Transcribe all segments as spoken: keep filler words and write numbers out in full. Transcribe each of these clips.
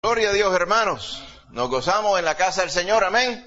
Gloria a Dios, hermanos. Nos gozamos en la casa del Señor, amén.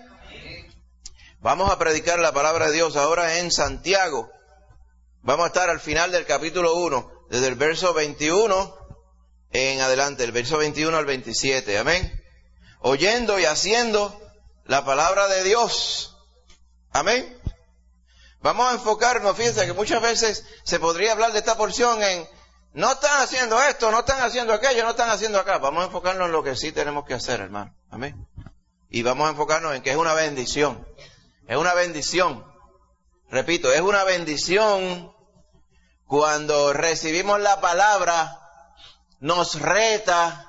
Vamos a predicar la palabra de Dios ahora en Santiago. Vamos a estar al final del capítulo uno, desde el verso veintiuno en adelante, el verso veintiuno al veintisiete, amén. Oyendo y haciendo la palabra de Dios, amén. Vamos a enfocarnos, fíjense que muchas veces se podría hablar de esta porción en no están haciendo esto, no están haciendo aquello, no están haciendo acá. Vamos a enfocarnos en lo que sí tenemos que hacer, hermano. Amén. Y vamos a enfocarnos en que es una bendición. Es una bendición. Repito, es una bendición cuando recibimos la palabra, nos reta,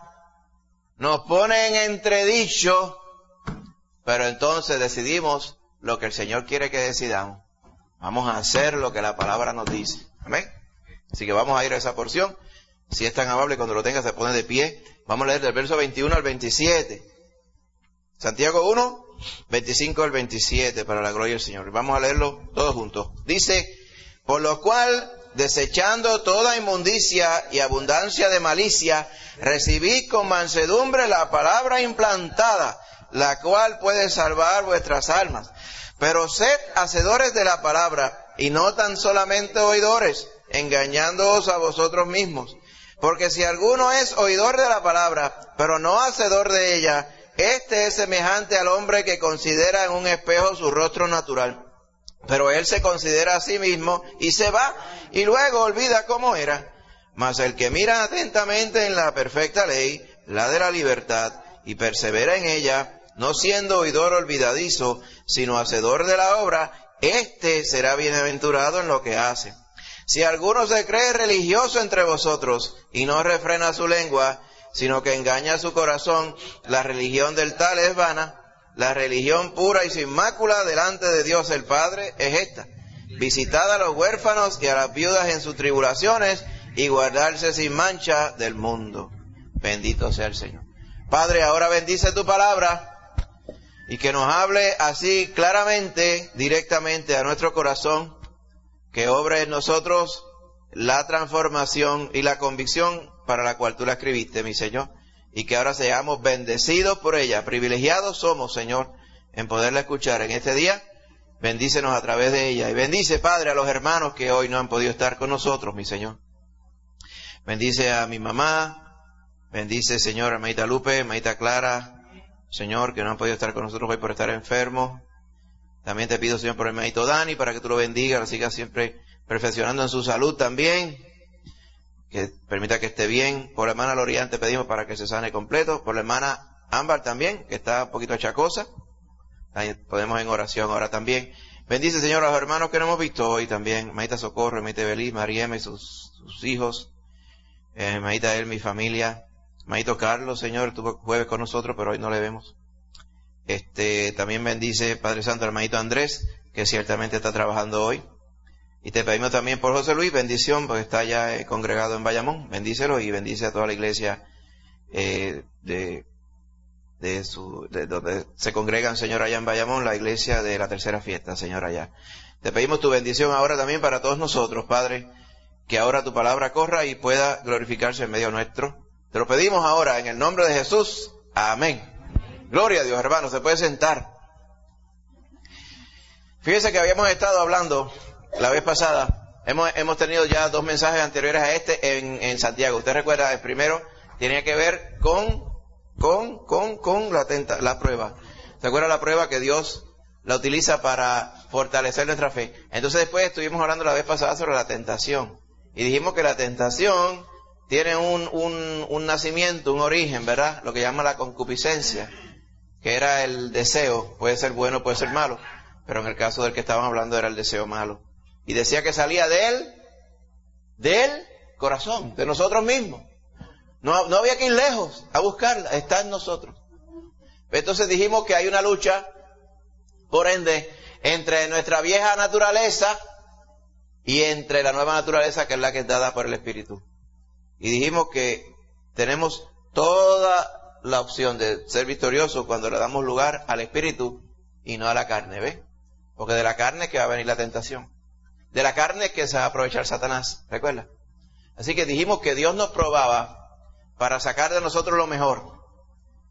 nos pone en entredicho, pero entonces decidimos lo que el Señor quiere que decidamos. Vamos a hacer lo que la palabra nos dice. Amén. Así que vamos a ir a esa porción. Si es tan amable, cuando lo tenga se pone de pie. Vamos a leer del verso veintiuno al veintisiete. Santiago uno, veinticinco al veintisiete, para la gloria del Señor. Vamos a leerlo todos juntos. Dice, por lo cual, desechando toda inmundicia y abundancia de malicia, recibid con mansedumbre la palabra implantada, la cual puede salvar vuestras almas. Pero sed hacedores de la palabra, y no tan solamente oidores, engañándoos a vosotros mismos. Porque si alguno es oidor de la palabra, pero no hacedor de ella, este es semejante al hombre que considera en un espejo su rostro natural. Pero él se considera a sí mismo y se va, y luego olvida cómo era. Mas el que mira atentamente en la perfecta ley, la de la libertad, y persevera en ella, no siendo oidor olvidadizo, sino hacedor de la obra, éste será bienaventurado en lo que hace. Si alguno se cree religioso entre vosotros y no refrena su lengua, sino que engaña su corazón, la religión del tal es vana. La religión pura y sin mácula delante de Dios el Padre es esta: visitad a los huérfanos y a las viudas en sus tribulaciones y guardarse sin mancha del mundo. Bendito sea el Señor. Padre, ahora bendice tu palabra y que nos hable así claramente, directamente a nuestro corazón, que obre en nosotros la transformación y la convicción para la cual tú la escribiste, mi Señor, y que ahora seamos bendecidos por ella. Privilegiados somos, Señor, en poderla escuchar en este día. Bendícenos a través de ella. Y bendice, Padre, a los hermanos que hoy no han podido estar con nosotros, mi Señor. Bendice a mi mamá. Bendice, Señor, a Maita Lupe, Maita Clara, Señor, que no han podido estar con nosotros hoy por estar enfermos. También te pido, Señor, por el Maito Dani, para que tú lo bendigas, lo sigas siempre perfeccionando en su salud también, que permita que esté bien. Por la hermana Lorian te pedimos para que se sane completo. Por la hermana Ámbar también, que está un poquito achacosa. Ahí podemos en oración ahora también. Bendice, Señor, a los hermanos que no hemos visto hoy también. Maita Socorro, Maita Belis, Mariema y sus, sus hijos. Eh, Maita él, mi familia. Maito Carlos, Señor, estuvo jueves con nosotros, pero hoy no le vemos. Este, también bendice, Padre Santo, al hermanito Andrés, que ciertamente está trabajando hoy. Y te pedimos también por José Luis, bendición, porque está ya eh, congregado en Bayamón. Bendícelo y bendice a toda la iglesia eh, de, de su, de donde se congregan, Señor, allá en Bayamón, la iglesia de la tercera fiesta, Señor, allá. Te pedimos tu bendición ahora también para todos nosotros, Padre, que ahora tu palabra corra y pueda glorificarse en medio nuestro. Te lo pedimos ahora en el nombre de Jesús. Amén. Gloria a Dios, hermanos, se puede sentar. Fíjense que habíamos estado hablando la vez pasada, hemos, hemos tenido ya dos mensajes anteriores a este en, en Santiago. Usted recuerda, el primero tenía que ver con, con, con, con la, tenta, la prueba. ¿Se acuerda la prueba que Dios la utiliza para fortalecer nuestra fe? Entonces después estuvimos hablando la vez pasada sobre la tentación. Y dijimos que la tentación tiene un, un, un nacimiento, un origen, ¿verdad? Lo que llama la concupiscencia, que era el deseo. Puede ser bueno, puede ser malo, pero en el caso del que estaban hablando era el deseo malo. Y decía que salía de él, del corazón, de nosotros mismos. No, no había que ir lejos a buscarla, está en nosotros. Entonces dijimos que hay una lucha, por ende, entre nuestra vieja naturaleza y entre la nueva naturaleza, que es la que es dada por el Espíritu. Y dijimos que tenemos toda la opción de ser victoriosos cuando le damos lugar al Espíritu y no a la carne, ¿ves? Porque de la carne es que va a venir la tentación. De la carne es que se va a aprovechar Satanás, ¿recuerda? Así que dijimos que Dios nos probaba para sacar de nosotros lo mejor.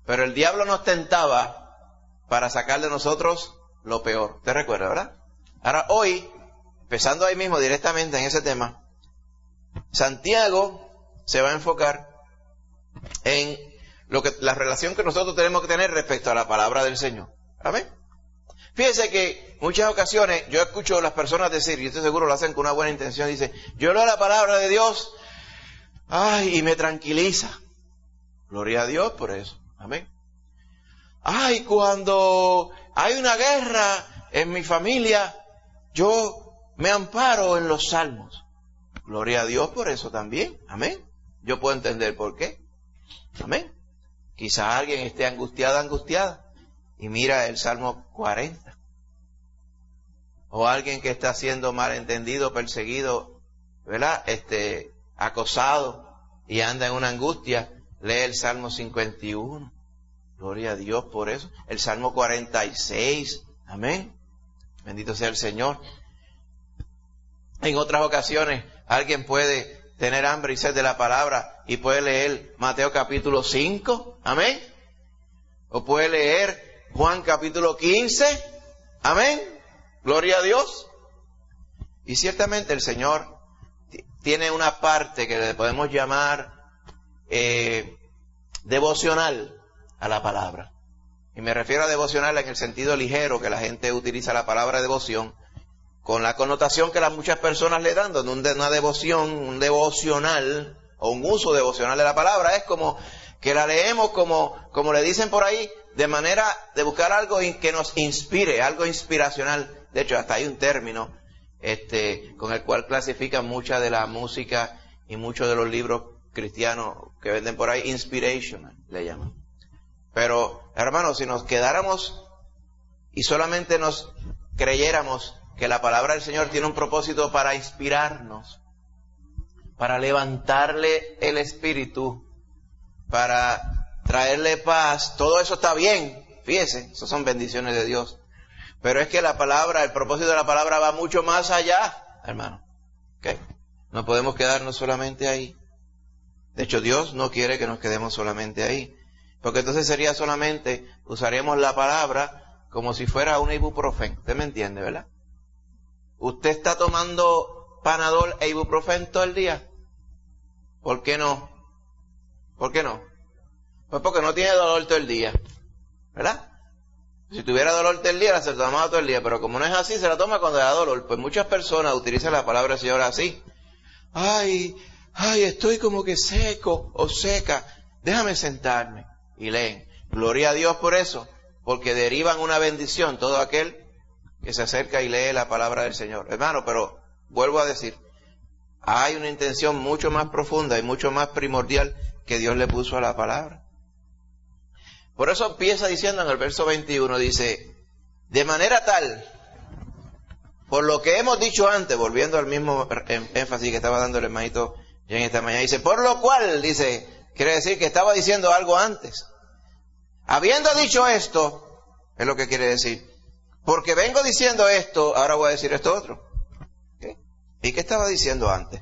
Pero el diablo nos tentaba para sacar de nosotros lo peor. ¿Te recuerda, verdad? Ahora, hoy, empezando ahí mismo directamente en ese tema, Santiago se va a enfocar en lo que, la relación que nosotros tenemos que tener respecto a la palabra del Señor. Amén. Fíjense que muchas ocasiones yo escucho a las personas decir, y estoy seguro lo hacen con una buena intención, dice, yo leo la palabra de Dios, ay, y me tranquiliza. Gloria a Dios por eso. Amén. Ay, cuando hay una guerra en mi familia, yo me amparo en los salmos. Gloria a Dios por eso también. Amén. Yo puedo entender por qué. Amén. Quizá alguien esté angustiada, angustiada, y mira el Salmo cuarenta. O alguien que está siendo malentendido, perseguido, ¿verdad? Este, acosado, y anda en una angustia, lee el Salmo cincuenta y uno. Gloria a Dios por eso. El Salmo cuarenta y seis. Amén. Bendito sea el Señor. En otras ocasiones, alguien puede tener hambre y sed de la palabra y puede leer Mateo capítulo cinco. Amén. O puede leer Juan capítulo quince. Amén. Gloria a Dios. Y ciertamente el Señor t- tiene una parte que le podemos llamar eh, devocional a la palabra. Y me refiero a devocional en el sentido ligero que la gente utiliza la palabra devoción, con la connotación que las muchas personas le dan, donde una devoción, un devocional, o un uso devocional de la palabra, es como que la leemos como, como le dicen por ahí, de manera de buscar algo que nos inspire, algo inspiracional. De hecho, hasta hay un término este, con el cual clasifican mucha de la música y muchos de los libros cristianos que venden por ahí, inspirational, le llaman. Pero, hermanos, si nos quedáramos y solamente nos creyéramos que la palabra del Señor tiene un propósito para inspirarnos, para levantarle el espíritu, para traerle paz, todo eso está bien, fíjese, eso son bendiciones de Dios. Pero es que la palabra, el propósito de la palabra va mucho más allá, hermano. ¿Okay? No podemos quedarnos solamente ahí. De hecho, Dios no quiere que nos quedemos solamente ahí. Porque entonces sería solamente, usaríamos la palabra como si fuera un ibuprofeno. ¿Usted me entiende, verdad? ¿Usted está tomando Panadol e ibuprofeno todo el día? ¿Por qué no? ¿Por qué no? Pues porque no tiene dolor todo el día, ¿verdad? Si tuviera dolor todo el día, se la tomaba todo el día, pero como no es así, se la toma cuando da dolor. Pues muchas personas utilizan la palabra del Señor así. Ay, ay, estoy como que seco o seca, déjame sentarme. Y leen. Gloria a Dios por eso, porque derivan una bendición todo aquel que se acerca y lee la palabra del Señor. Hermano, pero vuelvo a decir, hay una intención mucho más profunda y mucho más primordial que Dios le puso a la palabra. Por eso empieza diciendo en el verso veintiuno, dice, de manera tal, por lo que hemos dicho antes, volviendo al mismo énfasis que estaba dando el hermanito ya en esta mañana, dice, por lo cual, dice, quiere decir que estaba diciendo algo antes. Habiendo dicho esto, es lo que quiere decir, porque vengo diciendo esto, ahora voy a decir esto otro. ¿Okay? ¿Y qué estaba diciendo antes?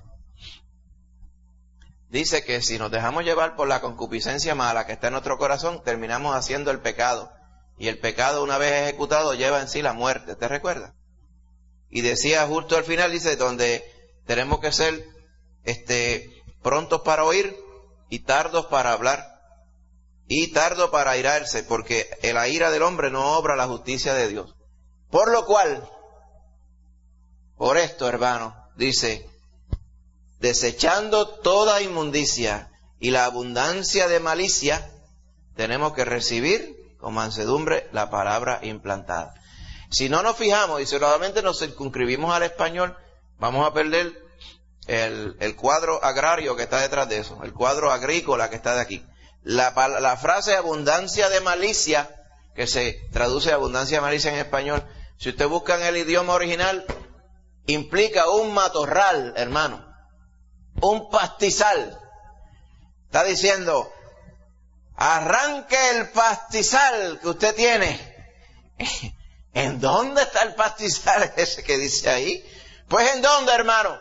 Dice que si nos dejamos llevar por la concupiscencia mala que está en nuestro corazón, terminamos haciendo el pecado. Y el pecado, una vez ejecutado, lleva en sí la muerte. ¿Te recuerdas? Y decía justo al final, dice, donde tenemos que ser este, prontos para oír y tardos para hablar. Y tardo para airarse, porque la ira del hombre no obra la justicia de Dios. Por lo cual, por esto, hermano, dice, desechando toda inmundicia y la abundancia de malicia, tenemos que recibir con mansedumbre la palabra implantada. Si no nos fijamos y solamente nos circunscribimos al español, vamos a perder el, el cuadro agrario que está detrás de eso, el cuadro agrícola que está de aquí. La, la frase abundancia de malicia, que se traduce abundancia de malicia en español, si usted busca en el idioma original, implica un matorral, hermano, un pastizal. Está diciendo, arranque el pastizal que usted tiene. ¿En dónde está el pastizal ese que dice ahí? Pues ¿en dónde, hermano?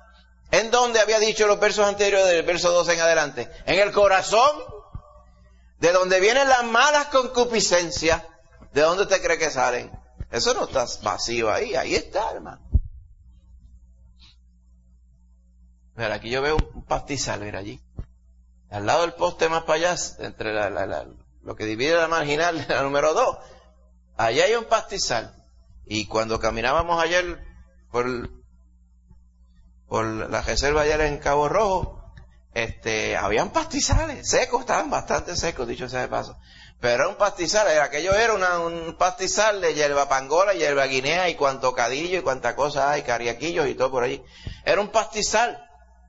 ¿En dónde había dicho los versos anteriores del verso doce en adelante? En el corazón De donde vienen las malas concupiscencias, ¿de dónde usted cree que salen? Eso no está vacío ahí, ahí está, hermano. Mira, aquí yo veo un pastizal, mira allí. Al lado del poste más para allá, entre la, la, la, lo que divide la marginal de la número dos, allá hay un pastizal. Y cuando caminábamos ayer por, por la reserva ayer en Cabo Rojo, este, habían pastizales secos, estaban bastante secos, dicho sea de paso. Pero era un pastizal, era, aquello era una, un pastizal de hierba pangola, hierba guinea y cuanto cadillo y cuanta cosa hay, cariaquillos y todo por allí. Era un pastizal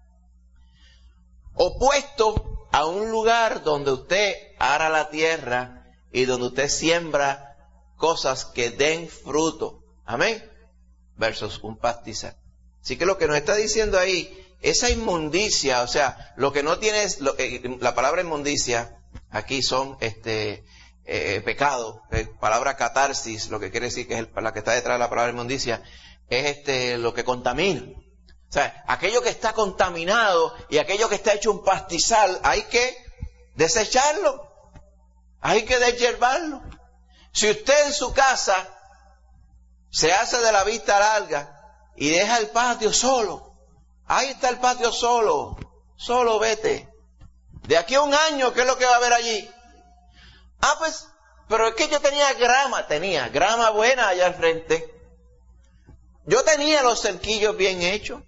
opuesto a un lugar donde usted ara la tierra y donde usted siembra cosas que den fruto. Amén. Versus un pastizal. Así que lo que nos está diciendo ahí, esa inmundicia, o sea, lo que no tiene es, lo, eh, la palabra inmundicia, aquí son este eh, pecado, eh, palabra catarsis, lo que quiere decir que es el, la que está detrás de la palabra inmundicia, es este lo que contamina. O sea, aquello que está contaminado y aquello que está hecho un pastizal, hay que desecharlo, hay que deshiervarlo. Si usted en su casa se hace de la vista larga y deja el patio solo, ahí está el patio solo, solo vete. De aquí a un año, ¿qué es lo que va a haber allí? Ah, pues, pero es que yo tenía grama, tenía grama buena allá al frente. Yo tenía los cerquillos bien hechos.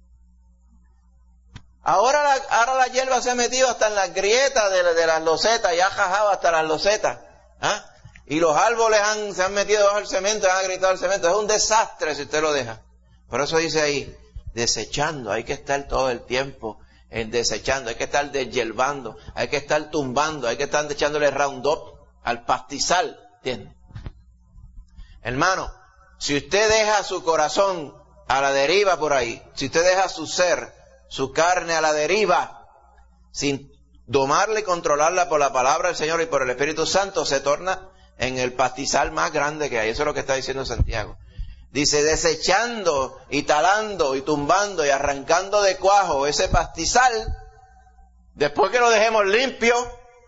Ahora la, ahora la hierba se ha metido hasta en las grietas de, de las losetas y ha jajado hasta las losetas. ¿Ah? Y los árboles han, se han metido bajo el cemento, han gritado el cemento. Es un desastre si usted lo deja. Por eso dice ahí, desechando, hay que estar todo el tiempo en desechando, hay que estar deshiervando, hay que estar tumbando, hay que estar echándole Roundup al pastizal, ¿entiende? Hermano, si usted deja su corazón a la deriva por ahí, si usted deja su ser, su carne a la deriva, sin domarla y controlarla por la palabra del Señor y por el Espíritu Santo, se torna en el pastizal más grande que hay. Eso es lo que está diciendo Santiago. Dice, desechando y talando y tumbando y arrancando de cuajo ese pastizal, después que lo dejemos limpio,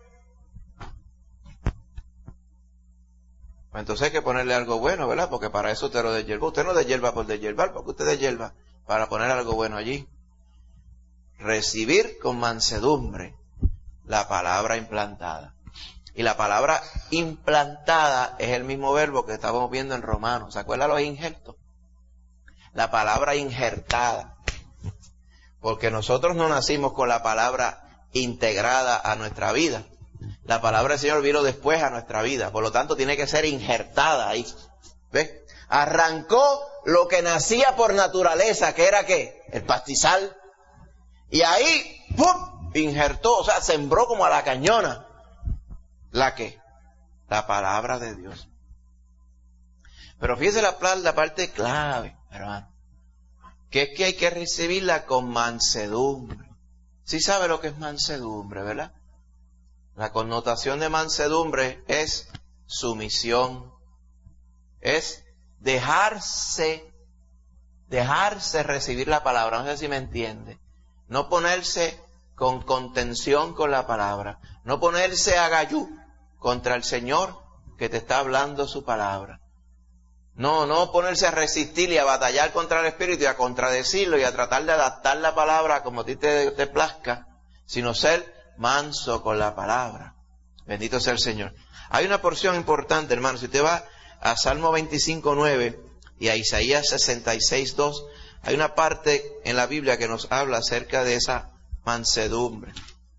pues entonces hay que ponerle algo bueno, ¿verdad? Porque para eso usted lo deshierva. Usted no deshierva por deshiervar, porque usted deshierva para poner algo bueno allí. Recibir con mansedumbre la palabra implantada. Y la palabra implantada es el mismo verbo que estábamos viendo en Romanos. ¿Se acuerdan los injertos? La palabra injertada. Porque nosotros no nacimos con la palabra integrada a nuestra vida. La palabra del Señor vino después a nuestra vida. Por lo tanto, tiene que ser injertada ahí. ¿Ves? Arrancó lo que nacía por naturaleza, que era ¿qué? El pastizal. Y ahí, ¡pum!, injertó, o sea, sembró como a la cañona. ¿La qué? La palabra de Dios. Pero fíjese la, la parte clave, hermano, que es que hay que recibirla con mansedumbre. Sí sabe lo que es mansedumbre, ¿verdad? La connotación de mansedumbre es sumisión, es dejarse, dejarse recibir la palabra. No sé si me entiende. No ponerse con contención con la palabra. No ponerse a gallú contra el Señor que te está hablando su palabra. No, no ponerse a resistir y a batallar contra el Espíritu y a contradecirlo y a tratar de adaptar la palabra como a ti te, te plazca, sino ser manso con la palabra. Bendito sea el Señor. Hay una porción importante, hermano. Si usted va a Salmo veinticinco, nueve y a Isaías sesenta y seis, dos, hay una parte en la Biblia que nos habla acerca de esa mansedumbre.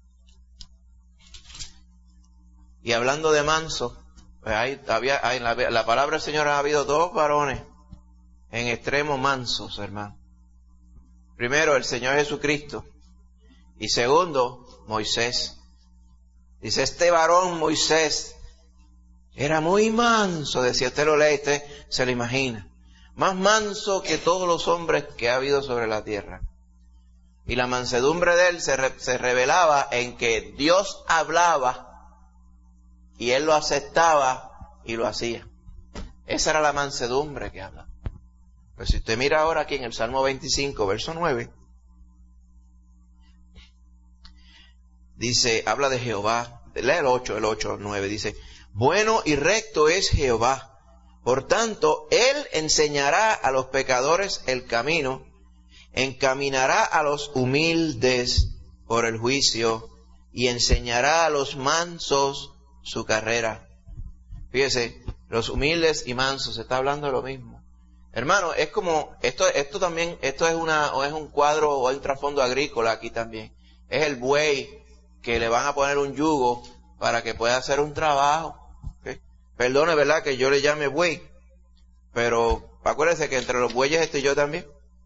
Y hablando de manso, pues hay, había, hay, la, la palabra del Señor ha habido dos varones en extremo mansos, hermano. Primero, el Señor Jesucristo. Y segundo, Moisés. Dice, este varón Moisés era muy manso, decía, usted lo lee, usted se lo imagina. Más manso que todos los hombres que ha habido sobre la tierra. Y la mansedumbre de él se, re, se revelaba en que Dios hablaba y él lo aceptaba y lo hacía. Esa era la mansedumbre que habla. Pero si usted mira ahora aquí en el Salmo veinticinco, verso nueve, dice, habla de Jehová, lee el ocho, el ocho, nueve, dice, bueno y recto es Jehová, por tanto, Él enseñará a los pecadores el camino, encaminará a los humildes por el juicio y enseñará a los mansos su carrera. Fíjese, los humildes y mansos, se está hablando de lo mismo. Hermano, es como, esto, esto también, esto es una, o es un cuadro, o hay un trasfondo agrícola aquí también. Es el buey que le van a poner un yugo para que pueda hacer un trabajo. ¿Okay? Perdone, ¿verdad?, que yo le llame buey, pero acuérdese que entre los bueyes estoy yo también.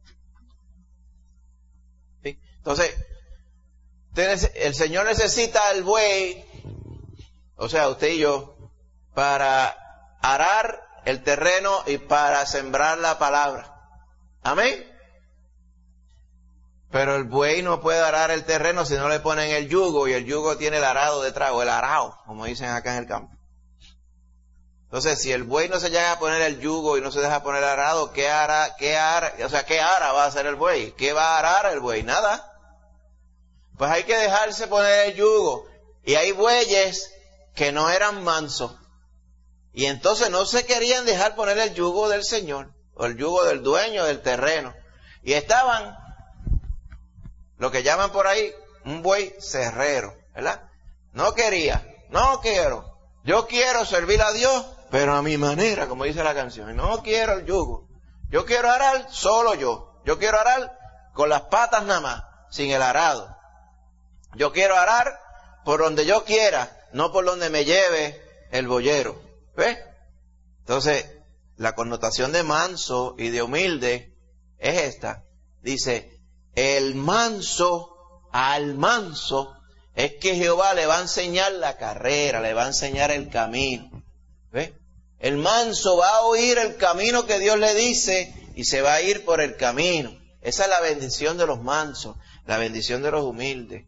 ¿Sí? Entonces, el Señor necesita el buey, o sea, usted y yo, para arar el terreno y para sembrar la palabra. Amén. Pero el buey no puede arar el terreno si no le ponen el yugo, y el yugo tiene el arado detrás, o el arao, como dicen acá en el campo. Entonces, si el buey no se llega a poner el yugo y no se deja poner el arado, ¿qué ara, qué ara, o sea, qué ara va a hacer el buey? ¿Qué va a arar el buey? Nada. Pues hay que dejarse poner el yugo. Y hay bueyes que no eran mansos. Y entonces no se querían dejar poner el yugo del Señor, o el yugo del dueño del terreno. Y estaban, lo que llaman por ahí, un buey cerrero, ¿verdad? No quería, no quiero. Yo quiero servir a Dios, pero a mi manera, como dice la canción. No quiero el yugo. Yo quiero arar solo yo. Yo quiero arar con las patas nada más, sin el arado. Yo quiero arar por donde yo quiera, no por donde me lleve el boyero. ¿Ves? Entonces, la connotación de manso y de humilde es esta. Dice, el manso al manso es que Jehová le va a enseñar la carrera, le va a enseñar el camino. ¿Ves? El manso va a oír el camino que Dios le dice y se va a ir por el camino. Esa es la bendición de los mansos, la bendición de los humildes.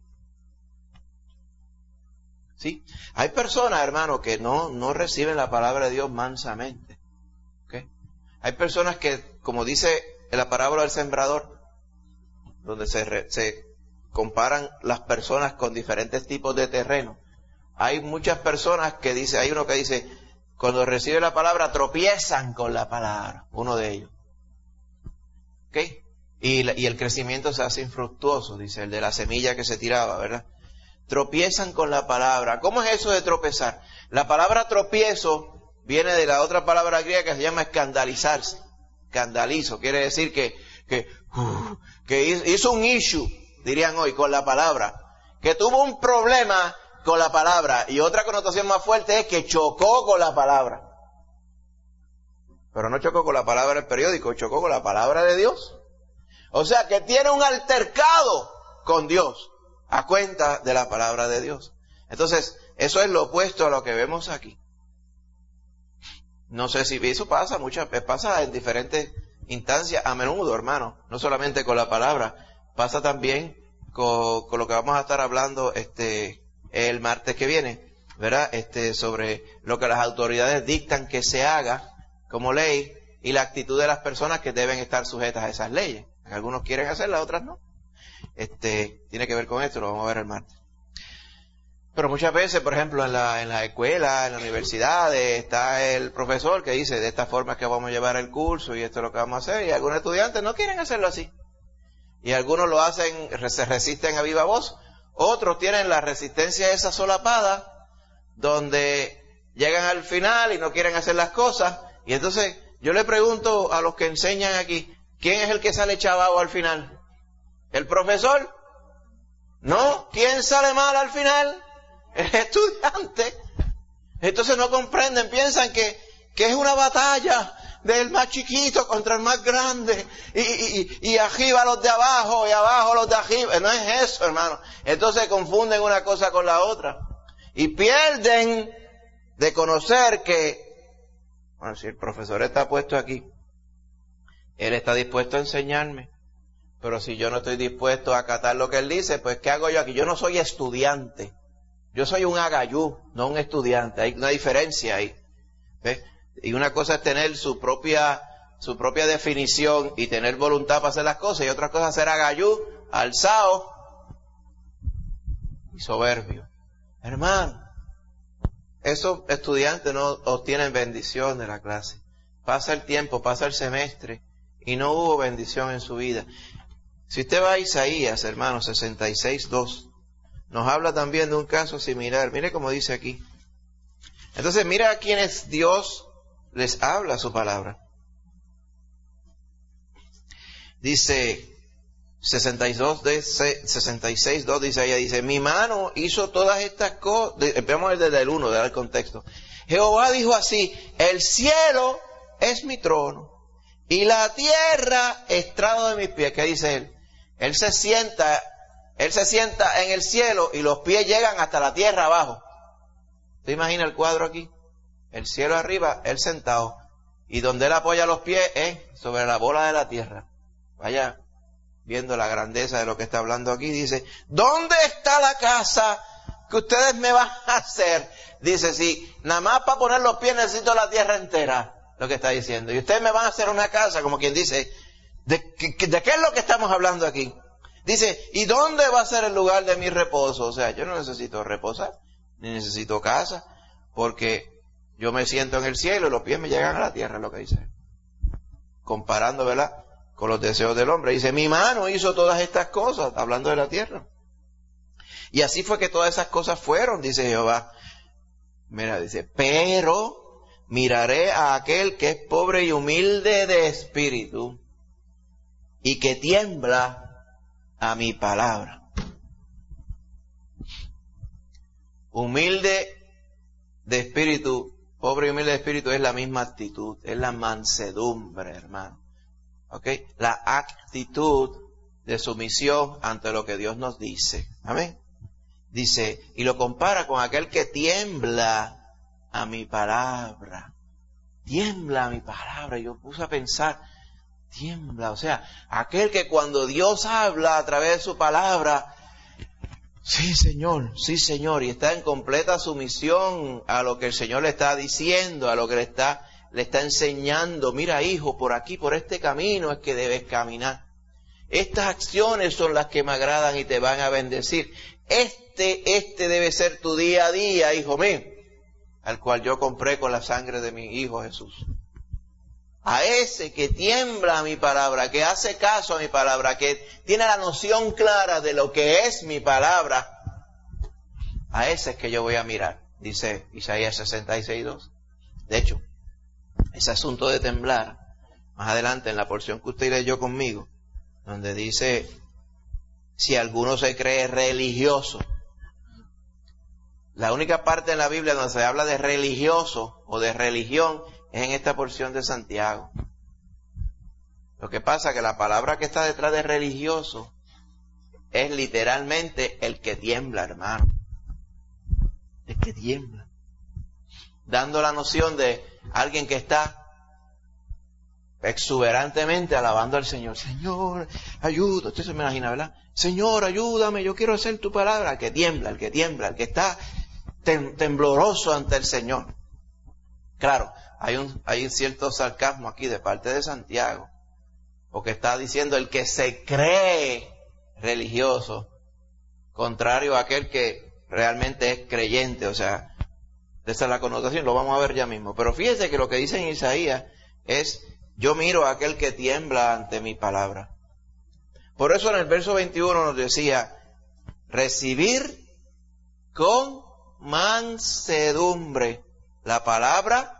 ¿Sí? Hay personas, hermano, que no, no reciben la palabra de Dios mansamente. ¿Okay? Hay personas que, como dice en la parábola del sembrador, donde se, re, se comparan las personas con diferentes tipos de terreno, hay muchas personas que dice, hay uno que dice, cuando recibe la palabra tropiezan con la palabra, uno de ellos. ¿Okay? Y, y el crecimiento se hace infructuoso, dice el de la semilla que se tiraba, ¿verdad? Tropiezan con la palabra. ¿Cómo es eso de tropezar? La palabra tropiezo viene de la otra palabra griega que se llama escandalizarse. Escandalizo, quiere decir que, que, uh, que hizo un issue, dirían hoy, con la palabra. Que tuvo un problema con la palabra. Y otra connotación más fuerte es que chocó con la palabra. Pero no chocó con la palabra del periódico, chocó con la palabra de Dios. O sea que tiene un altercado con Dios a cuenta de la palabra de Dios. Entonces, eso es lo opuesto a lo que vemos aquí. No sé si eso pasa, muchas veces pasa en diferentes instancias, a menudo, hermano, no solamente con la palabra, pasa también con, con lo que vamos a estar hablando este el martes que viene, ¿verdad? Este sobre lo que las autoridades dictan que se haga como ley y la actitud de las personas que deben estar sujetas a esas leyes. Algunos quieren hacerlas, otras no. Este, tiene que ver con esto, lo vamos a ver el martes. Pero muchas veces, por ejemplo, en la, en la escuela, en la universidad, está el profesor que dice, de esta forma es que vamos a llevar el curso y esto es lo que vamos a hacer, y algunos estudiantes no quieren hacerlo así. Y algunos lo hacen, se resisten a viva voz, otros tienen la resistencia esa solapada, donde llegan al final y no quieren hacer las cosas, y entonces yo le pregunto a los que enseñan aquí, ¿quién es el que sale chavado al final? ¿El profesor? ¿No? ¿Quién sale mal al final? El estudiante. Entonces no comprenden, piensan que, que es una batalla del más chiquito contra el más grande, y, y, y arriba los de abajo y abajo los de arriba. No es eso, hermano. Entonces confunden una cosa con la otra y pierden de conocer que, bueno, si el profesor está puesto aquí, él está dispuesto a enseñarme. Pero si yo no estoy dispuesto a acatar lo que él dice, pues ¿qué hago yo aquí? Yo no soy estudiante. Yo soy un agayú, no un estudiante. Hay una diferencia ahí. ¿Ves? Y una cosa es tener su propia, su propia definición y tener voluntad para hacer las cosas. Y otra cosa es ser agayú, alzado y soberbio. Hermano, esos estudiantes no obtienen bendición de la clase. Pasa el tiempo, pasa el semestre y no hubo bendición en su vida. Si usted va a Isaías, hermano, sesenta y seis, dos, nos habla también de un caso similar. Mire cómo dice aquí. Entonces, mira a quienes Dios les habla su palabra. Dice sesenta y dos, sesenta y seis, dos, dice ella, dice, mi mano hizo todas estas cosas. Veamos desde el uno, desde el contexto. Jehová dijo así, el cielo es mi trono y la tierra estrado de mis pies. ¿Qué dice él? Él se sienta, él se sienta en el cielo y los pies llegan hasta la tierra abajo. ¿Te imaginas el cuadro aquí? El cielo arriba, él sentado. Y donde él apoya los pies es sobre la bola de la tierra. Vaya viendo la grandeza de lo que está hablando aquí. Dice, ¿dónde está la casa que ustedes me van a hacer? Dice, si nada más para poner los pies necesito la tierra entera, lo que está diciendo. Y ustedes me van a hacer una casa, como quien dice, ¿de, de, de qué es lo que estamos hablando aquí? Dice, ¿y dónde va a ser el lugar de mi reposo? O sea, yo no necesito reposar, ni necesito casa, porque yo me siento en el cielo y los pies me llegan a la tierra, es lo que dice. Comparando, ¿verdad?, con los deseos del hombre. Dice, mi mano hizo todas estas cosas, hablando de la tierra. Y así fue que todas esas cosas fueron, dice Jehová. Mira, dice, pero miraré a aquel que es pobre y humilde de espíritu y que tiembla a mi palabra. Humilde de espíritu, pobre y humilde de espíritu es la misma actitud, es la mansedumbre, hermano. ¿Ok? La actitud de sumisión ante lo que Dios nos dice. Amén. Dice, y lo compara con aquel que tiembla a mi palabra. Tiembla a mi palabra. Yo puse a pensar, tiembla, o sea, aquel que cuando Dios habla a través de su palabra, sí, Señor, sí, Señor, y está en completa sumisión a lo que el Señor le está diciendo, a lo que le está, le está enseñando. Mira, hijo, por aquí, por este camino es que debes caminar. Estas acciones son las que me agradan y te van a bendecir. Este, este debe ser tu día a día, hijo mío, al cual yo compré con la sangre de mi Hijo Jesús. A ese que tiembla a mi palabra, que hace caso a mi palabra, que tiene la noción clara de lo que es mi palabra, a ese es que yo voy a mirar, dice Isaías sesenta y seis, dos. De hecho, ese asunto de temblar, más adelante en la porción que usted leyó conmigo, donde dice, si alguno se cree religioso, la única parte en la Biblia donde se habla de religioso o de religión es en esta porción de Santiago. Lo que pasa es que la palabra que está detrás de religioso es literalmente el que tiembla, hermano. El que tiembla. Dando la noción de alguien que está exuberantemente alabando al Señor. Señor, ayuda. Usted se me imagina, ¿verdad? Señor, ayúdame, yo quiero hacer tu palabra. El que tiembla, el que tiembla, el que está tem- tembloroso ante el Señor. Claro, hay un, hay un cierto sarcasmo aquí de parte de Santiago, porque está diciendo el que se cree religioso, contrario a aquel que realmente es creyente, o sea, esa es la connotación, lo vamos a ver ya mismo. Pero fíjese que lo que dice en Isaías es, yo miro a aquel que tiembla ante mi palabra. Por eso en el verso veintiuno nos decía, recibir con mansedumbre la palabra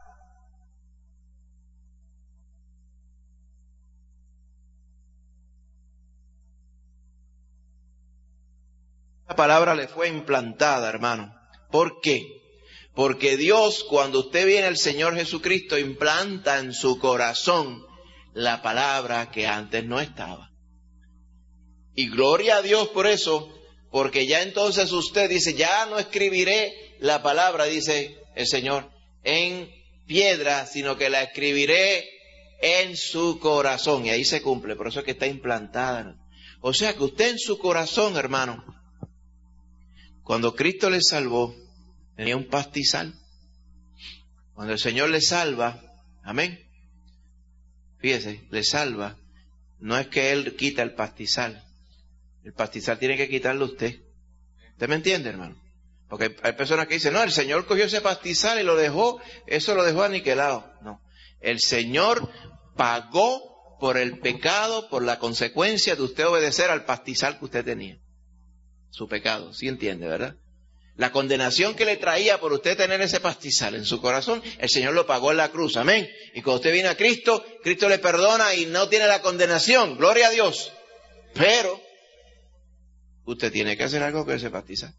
la palabra le fue implantada, hermano. ¿Por qué? Porque Dios, cuando usted viene al Señor Jesucristo, implanta en su corazón la palabra que antes no estaba. Y gloria a Dios por eso, porque ya entonces usted dice, ya no escribiré la palabra, dice el Señor, en piedra, sino que la escribiré en su corazón. Y ahí se cumple, por eso es que está implantada. O sea que usted en su corazón, hermano, cuando Cristo le salvó, tenía un pastizal. Cuando el Señor le salva, amén, fíjese, le salva, no es que Él quita el pastizal. El pastizal tiene que quitarlo usted. ¿Usted me entiende, hermano? Porque hay personas que dicen, no, el Señor cogió ese pastizal y lo dejó, eso lo dejó aniquilado. No, el Señor pagó por el pecado, por la consecuencia de usted obedecer al pastizal que usted tenía. Su pecado, ¿sí entiende, verdad? La condenación que le traía por usted tener ese pastizal en su corazón, el Señor lo pagó en la cruz, amén. Y cuando usted viene a Cristo, Cristo le perdona y no tiene la condenación, gloria a Dios. Pero usted tiene que hacer algo con ese pastizal.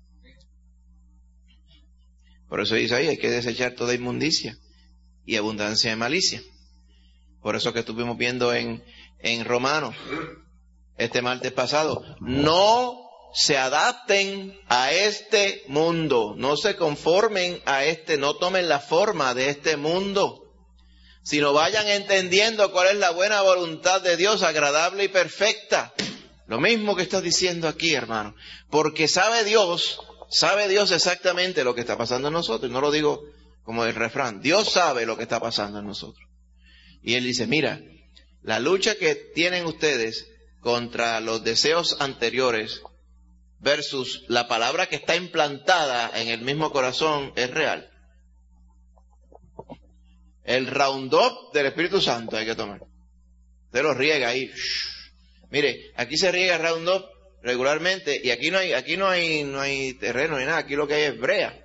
Por eso dice ahí, hay que desechar toda inmundicia y abundancia de malicia. Por eso que estuvimos viendo en, en Romanos, este martes pasado, no se adapten a este mundo, no se conformen a este, no tomen la forma de este mundo, sino vayan entendiendo cuál es la buena voluntad de Dios, agradable y perfecta. Lo mismo que está diciendo aquí, hermano, porque sabe Dios, sabe Dios exactamente lo que está pasando en nosotros, no lo digo como el refrán, Dios sabe lo que está pasando en nosotros. Y Él dice, mira, la lucha que tienen ustedes contra los deseos anteriores versus la palabra que está implantada en el mismo corazón es real. El Roundup del Espíritu Santo hay que tomar. Usted lo riega ahí. Mire, aquí se riega Roundup regularmente y aquí no hay, aquí no hay, no hay terreno ni nada. Aquí lo que hay es brea.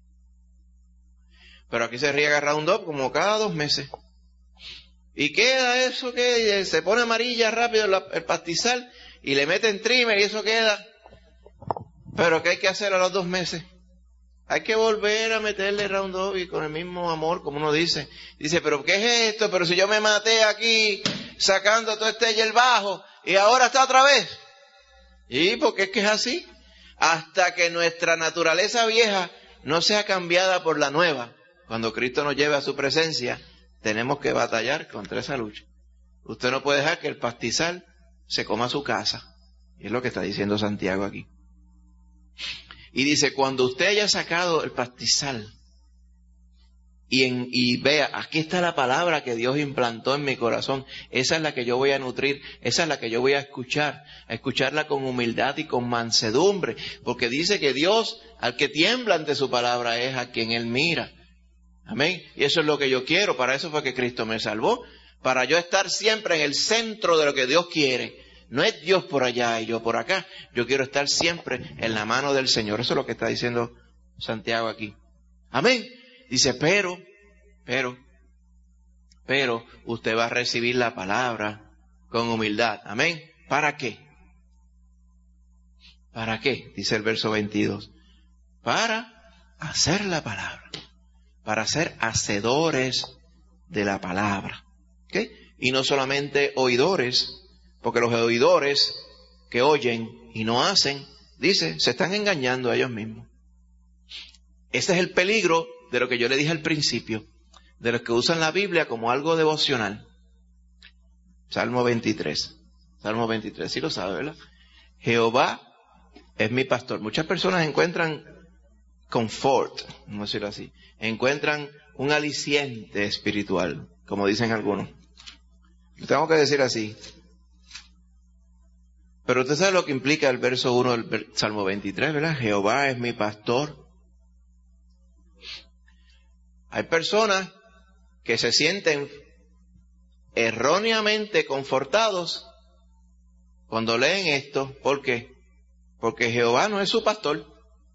Pero aquí se riega Roundup como cada dos meses. Y queda eso que se pone amarilla rápido la, el pastizal y le meten trimmer y eso queda. Pero ¿qué hay que hacer a los dos meses? Hay que volver a meterle Roundup y con el mismo amor, como uno dice. Dice, pero ¿qué es esto? Pero si yo me maté aquí sacando todo este hierbajo y ahora está otra vez. ¿Y por qué es que es así? Hasta que nuestra naturaleza vieja no sea cambiada por la nueva. Cuando Cristo nos lleve a su presencia, tenemos que batallar contra esa lucha. Usted no puede dejar que el pastizal se coma su casa. Y es lo que está diciendo Santiago aquí. Y dice, cuando usted haya sacado el pastizal y, en, y vea, aquí está la palabra que Dios implantó en mi corazón, esa es la que yo voy a nutrir, esa es la que yo voy a escuchar, a escucharla con humildad y con mansedumbre, porque dice que Dios, al que tiembla ante su palabra, es a quien Él mira. Amén. Y eso es lo que yo quiero, para eso fue que Cristo me salvó, para yo estar siempre en el centro de lo que Dios quiere. No es Dios por allá y yo por acá. Yo quiero estar siempre en la mano del Señor. Eso es lo que está diciendo Santiago aquí. Amén. Dice, pero, pero, pero usted va a recibir la palabra con humildad. Amén. ¿Para qué? ¿Para qué? Dice el verso veintidós. Para hacer la palabra. Para ser hacedores de la palabra. ¿Ok? Y no solamente oidores. Porque los oidores que oyen y no hacen, dice, se están engañando a ellos mismos. Ese es el peligro de lo que yo le dije al principio, de los que usan la Biblia como algo devocional. Salmo veintitrés. Salmo veintitrés, sí lo sabe, ¿verdad? Jehová es mi pastor. Muchas personas encuentran confort, no decirlo así, encuentran un aliciente espiritual, como dicen algunos. Lo tengo que decir así. Pero usted sabe lo que implica el verso uno del Salmo veintitrés, ¿verdad? Jehová es mi pastor. Hay personas que se sienten erróneamente confortados cuando leen esto. ¿Por qué? Porque Jehová no es su pastor.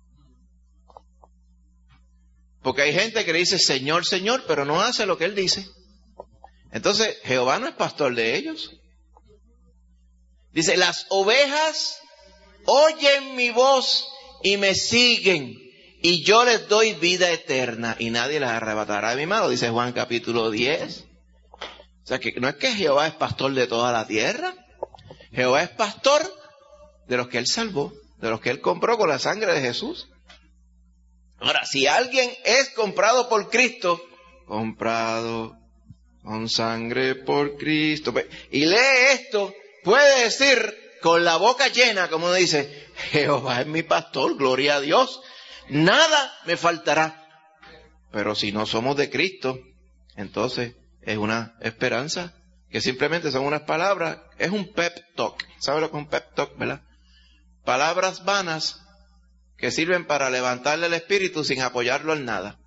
Porque hay gente que le dice Señor, Señor, pero no hace lo que Él dice. Entonces, Jehová no es pastor de ellos. Dice, las ovejas oyen mi voz y me siguen, y yo les doy vida eterna, y nadie las arrebatará de mi mano, dice Juan capítulo diez. O sea, que no es que Jehová es pastor de toda la tierra. Jehová es pastor de los que Él salvó, de los que Él compró con la sangre de Jesús. Ahora, si alguien es comprado por Cristo, comprado con sangre por Cristo, y lee esto, puede decir con la boca llena, como dice, Jehová es mi pastor, gloria a Dios, nada me faltará. Pero si no somos de Cristo, entonces es una esperanza que simplemente son unas palabras, es un pep talk. ¿Sabe lo que es un pep talk, verdad? Palabras vanas que sirven para levantarle el espíritu sin apoyarlo en nada.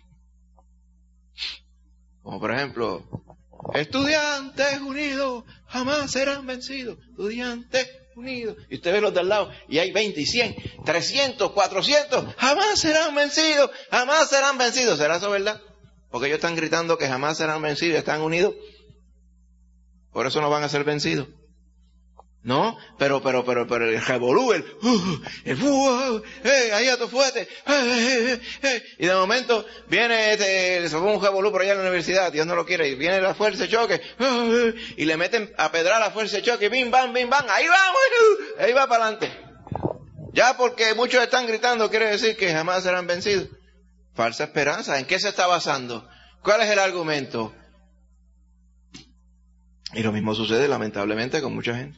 Como por ejemplo, estudiantes unidos jamás serán vencidos. Estudiantes unidos. Y usted ve los de al lado y hay veinte, cien, trescientos, cuatrocientos. Jamás serán vencidos. Jamás serán vencidos. ¿Será eso verdad? Porque ellos están gritando que jamás serán vencidos. Están unidos. Por eso no van a ser vencidos. No, pero, pero, pero, pero el revolú, el, uh, el, uh, eh, ahí a tu fuerte, eh, eh, eh, y de momento viene, este, se fue un revolú por allá en la universidad, Dios no lo quiere, y viene la fuerza de choque, uh, y le meten a pedrar la fuerza de choque, bim, bam, bim, bam, ahí va, uh, ahí va para adelante. Ya porque muchos están gritando, quiere decir que jamás serán vencidos. Falsa esperanza, ¿en qué se está basando? ¿Cuál es el argumento? Y lo mismo sucede lamentablemente con mucha gente.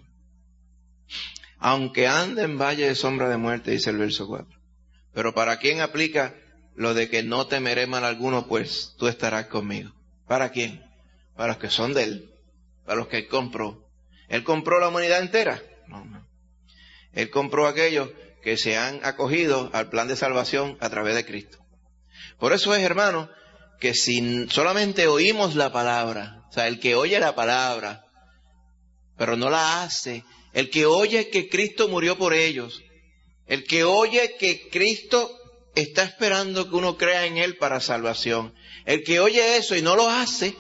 Aunque ande en valle de sombra de muerte, dice el verso cuatro. Pero ¿para quién aplica lo de que no temeré mal alguno, pues tú estarás conmigo? ¿Para quién? Para los que son de Él, para los que Él compró. ¿Él compró la humanidad entera? No, no. Él compró a aquellos que se han acogido al plan de salvación a través de Cristo. Por eso es, hermano, que si solamente oímos la palabra, o sea, el que oye la palabra, pero no la hace, el que oye que Cristo murió por ellos, el que oye que Cristo está esperando que uno crea en Él para salvación, el que oye eso y no lo hace,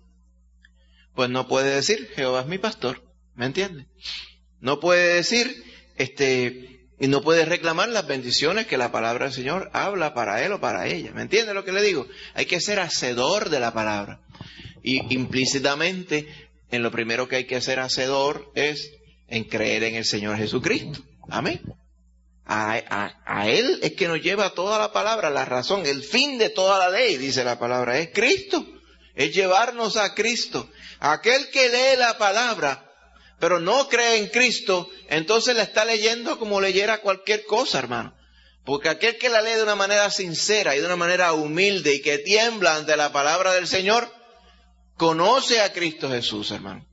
pues no puede decir, Jehová es mi pastor, ¿me entiende? No puede decir, este, y no puede reclamar las bendiciones que la palabra del Señor habla para él o para ella, ¿me entiende lo que le digo? Hay que ser hacedor de la palabra, y implícitamente, en lo primero que hay que ser hacedor es en creer en el Señor Jesucristo. Amén. A, a, a Él es que nos lleva toda la palabra, la razón, el fin de toda la ley, dice la palabra, es Cristo. Es llevarnos a Cristo. Aquel que lee la palabra, pero no cree en Cristo, entonces la está leyendo como leyera cualquier cosa, hermano. Porque aquel que la lee de una manera sincera y de una manera humilde y que tiembla ante la palabra del Señor, conoce a Cristo Jesús, hermano.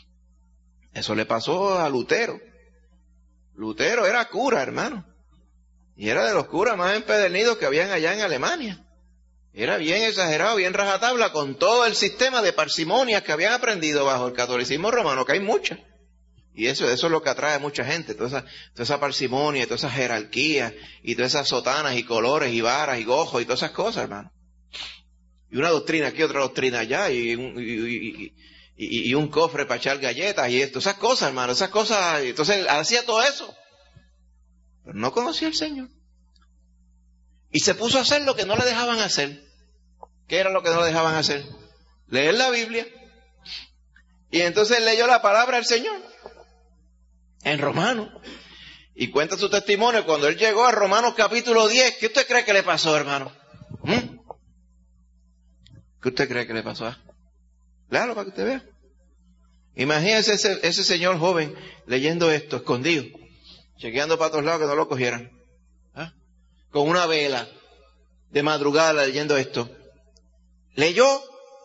Eso le pasó a Lutero. Lutero era cura, hermano. Y era de los curas más empedernidos que habían allá en Alemania. Era bien exagerado, bien rajatabla con todo el sistema de parsimonias que habían aprendido bajo el catolicismo romano, que hay muchas. Y eso, eso es lo que atrae a mucha gente, toda esa, toda esa parsimonia, toda esa jerarquía, y todas esas sotanas y colores y varas y gojos y todas esas cosas, hermano. Y una doctrina aquí, otra doctrina allá, y un, y, y, y, y un cofre para echar galletas y esto, esas cosas, hermano, esas cosas. Entonces hacía todo eso, pero no conocía al Señor. Y se puso a hacer lo que no le dejaban hacer. ¿Qué era lo que no le dejaban hacer? Leer la Biblia. Y entonces leyó la palabra del Señor en Romanos. Y cuenta su testimonio cuando él llegó a Romanos capítulo diez. ¿Qué usted cree que le pasó, hermano? ¿Mm? ¿Qué usted cree que le pasó? Léalo para que usted vea. Imagínese ese, ese señor joven leyendo esto, escondido, chequeando para todos lados que no lo cogieran. ¿Ah? Con una vela, de madrugada leyendo esto. Leyó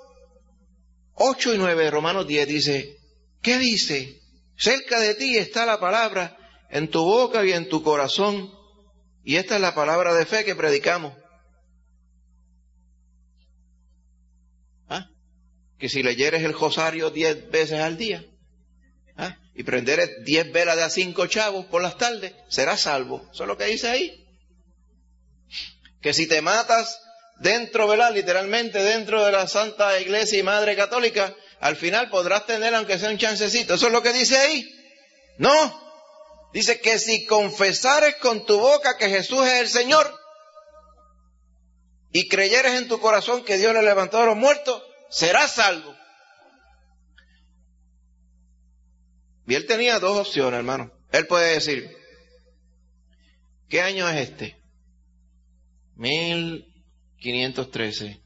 ocho y nueve de Romanos diez, dice, ¿qué dice? Cerca de ti está la palabra, en tu boca y en tu corazón. Y esta es la palabra de fe que predicamos. ¿Ah? Que si leyeres el rosario diez veces al día, ¿ah? y prenderes diez velas de a cinco chavos por las tardes, serás salvo. Eso es lo que dice ahí. Que si te matas dentro, ¿verdad? Literalmente dentro de la Santa Iglesia y Madre Católica, al final podrás tener aunque sea un chancecito. ¿Eso es lo que dice ahí? No. Dice que si confesares con tu boca que Jesús es el Señor y creyeres en tu corazón que Dios le levantó a los muertos, serás salvo. Y él tenía dos opciones, hermano. Él puede decir, ¿qué año es este? mil quinientos trece.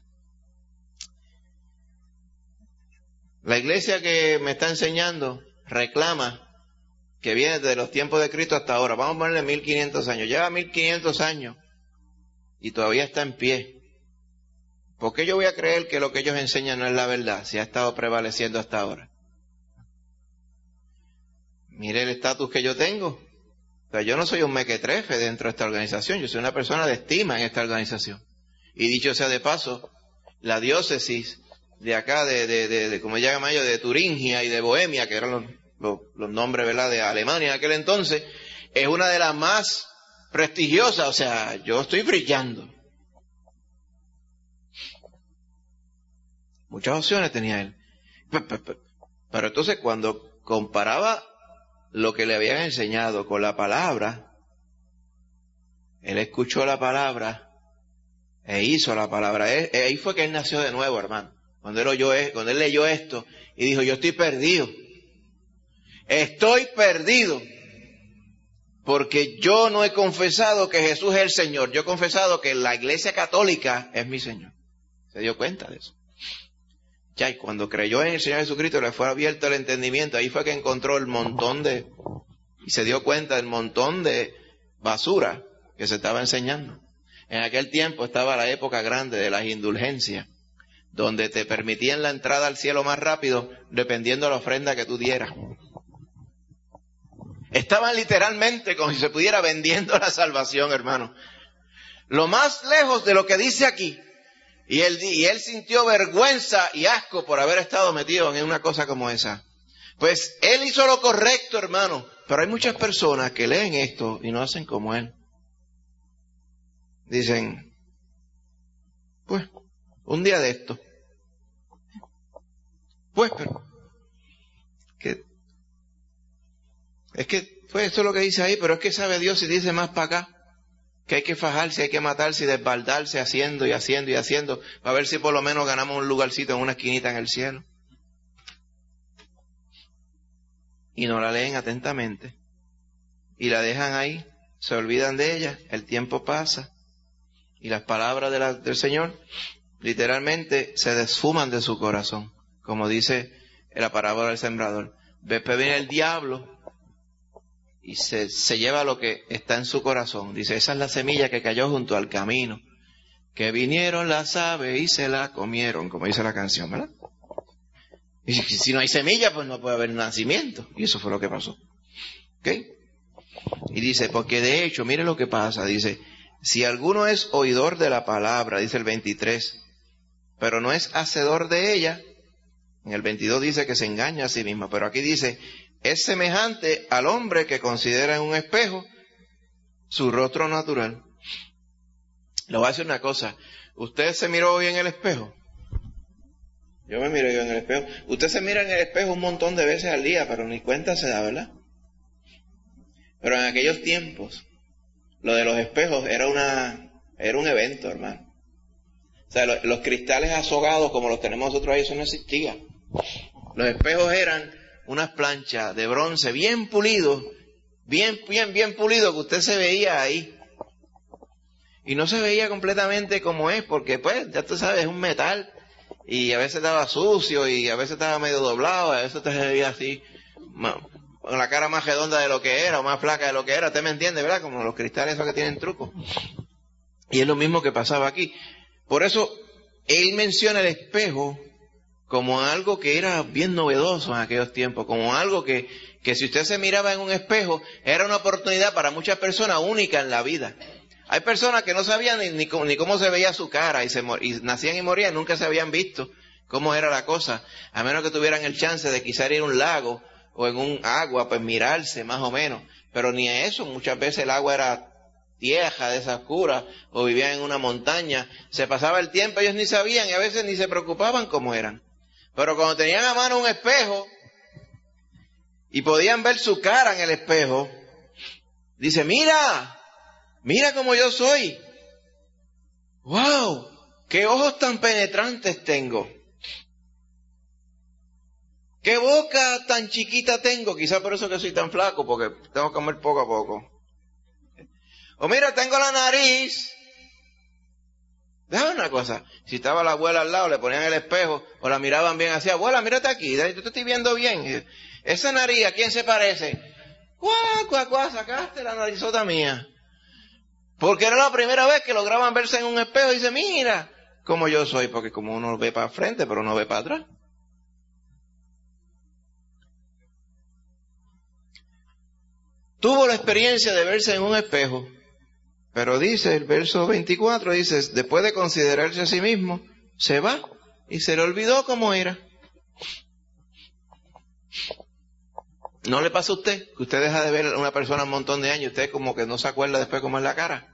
La iglesia que me está enseñando reclama que viene desde los tiempos de Cristo hasta ahora. Vamos a ponerle mil quinientos años. Lleva mil quinientos años y todavía está en pie. ¿Por qué yo voy a creer que lo que ellos enseñan no es la verdad si ha estado prevaleciendo hasta ahora? Mire el estatus que yo tengo. O sea, yo no soy un mequetrefe dentro de esta organización, yo soy una persona de estima en esta organización. Y dicho sea de paso, la diócesis de acá, de, de, de, de como llaman ellos, de Turingia y de Bohemia, que eran los, los, los nombres, ¿verdad?, de Alemania en aquel entonces, es una de las más prestigiosas. O sea, yo estoy brillando. Muchas opciones tenía él. Pero entonces cuando comparaba lo que le habían enseñado con la palabra, él escuchó la palabra e hizo la palabra. Ahí fue que él nació de nuevo, hermano. Cuando él oyó, cuando él leyó esto y dijo, yo estoy perdido. Estoy perdido. Porque yo no he confesado que Jesús es el Señor. Yo he confesado que la Iglesia Católica es mi Señor. Se dio cuenta de eso. Ya, y cuando creyó en el Señor Jesucristo, le fue abierto el entendimiento. Ahí fue que encontró el montón de, y se dio cuenta del montón de basura que se estaba enseñando. En aquel tiempo estaba la época grande de las indulgencias, donde te permitían la entrada al cielo más rápido, dependiendo de la ofrenda que tú dieras. Estaban literalmente como si se pudiera vendiendo la salvación, hermano. Lo más lejos de lo que dice aquí. Y él, y él sintió vergüenza y asco por haber estado metido en una cosa como esa. Pues él hizo lo correcto, hermano. Pero hay muchas personas que leen esto y no hacen como él. Dicen, pues, un día de esto. Pues, pero, que, es que, pues eso es lo que dice ahí, pero es que sabe Dios si dice más para acá. Que hay que fajarse, hay que matarse y desbaldarse haciendo y haciendo y haciendo, para ver si por lo menos ganamos un lugarcito en una esquinita en el cielo. Y no la leen atentamente. Y la dejan ahí, se olvidan de ella, el tiempo pasa. Y las palabras de la, del Señor, literalmente, se desfuman de su corazón. Como dice la parábola del sembrador. Después viene el diablo y se, se lleva lo que está en su corazón. Dice, esa es la semilla que cayó junto al camino, que vinieron las aves y se la comieron, como dice la canción, ¿verdad? Y si, si no hay semilla, pues no puede haber nacimiento. Y eso fue lo que pasó. ¿Ok? Y dice, porque de hecho, mire lo que pasa, dice, si alguno es oidor de la palabra, dice el veintitrés, pero no es hacedor de ella, en el veintidós dice que se engaña a sí mismo, pero aquí dice, es semejante al hombre que considera en un espejo su rostro natural. Le voy a decir una cosa. ¿Usted se miró hoy en el espejo? Yo me miro yo en el espejo. Usted se mira en el espejo un montón de veces al día, pero ni cuenta se da, ¿verdad? Pero en aquellos tiempos, lo de los espejos era una, era un evento, hermano. O sea, los, los cristales azogados como los tenemos nosotros ahí, eso no existía. Los espejos eran unas planchas de bronce bien pulidos, bien, bien, bien pulidos, que usted se veía ahí. Y no se veía completamente como es, porque pues, ya tú sabes, es un metal, y a veces estaba sucio, y a veces estaba medio doblado, a veces te se veía así, con la cara más redonda de lo que era, o más flaca de lo que era, usted me entiende, ¿verdad? Como los cristales esos que tienen trucos. Y es lo mismo que pasaba aquí. Por eso, él menciona el espejo como algo que era bien novedoso en aquellos tiempos, como algo que, que si usted se miraba en un espejo, era una oportunidad para muchas personas única en la vida. Hay personas que no sabían ni, ni, cómo, ni cómo se veía su cara, y, se, y nacían y morían, nunca se habían visto cómo era la cosa, a menos que tuvieran el chance de quizás ir a un lago o en un agua, pues mirarse más o menos, pero ni eso, muchas veces el agua era tieja, de esa oscura, o vivían en una montaña, se pasaba el tiempo, ellos ni sabían y a veces ni se preocupaban cómo eran. Pero cuando tenían a mano un espejo y podían ver su cara en el espejo, dice, mira, mira cómo yo soy. ¡Wow! ¡Qué ojos tan penetrantes tengo! ¡Qué boca tan chiquita tengo! Quizá por eso que soy tan flaco, porque tengo que comer poco a poco. O mira, tengo la nariz. Déjame una cosa, si estaba la abuela al lado, le ponían el espejo, o la miraban bien así, abuela, mírate aquí, yo te estoy viendo bien. Esa nariz, ¿a quién se parece? ¡Cuá, cuá, cuá! Sacaste la narizota mía. Porque era la primera vez que lograban verse en un espejo y dice, mira cómo yo soy, porque como uno ve para frente, pero no ve para atrás. tuvo la experiencia de verse en un espejo, pero dice el verso veinticuatro, dice, después de considerarse a sí mismo, se va y se le olvidó cómo era. ¿No le pasa a usted que usted deja de ver a una persona un montón de años y usted como que no se acuerda después cómo es la cara?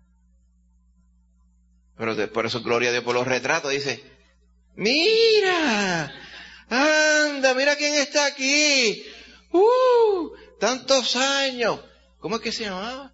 Pero de, por eso gloria a Dios por los retratos, dice, mira, anda, mira quién está aquí, uh, tantos años, ¿cómo es que se llamaba?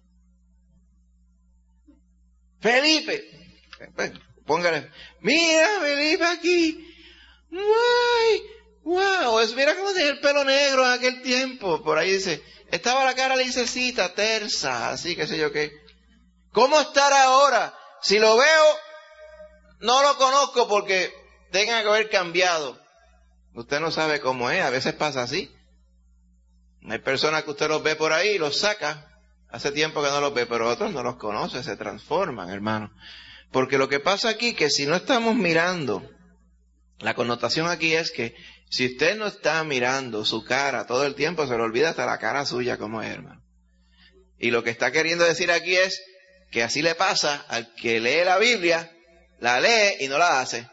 Felipe, póngale, mira Felipe aquí, ¡ay! ¡Wow! Es, mira cómo tenía el pelo negro en aquel tiempo. Por ahí dice, estaba la cara lisecita, tersa, así que sé yo qué. ¿Cómo estará ahora? Si lo veo, no lo conozco porque tenga que haber cambiado. Usted no sabe cómo es, a veces pasa así. Hay personas que usted los ve por ahí y los saca. Hace tiempo que no los ve, pero otros no los conoce, se transforman, hermano. Porque lo que pasa aquí, que si no estamos mirando, la connotación aquí es que si usted no está mirando su cara todo el tiempo, se le olvida hasta la cara suya como es, hermano. Y lo que está queriendo decir aquí es que así le pasa al que lee la Biblia, la lee y no la hace.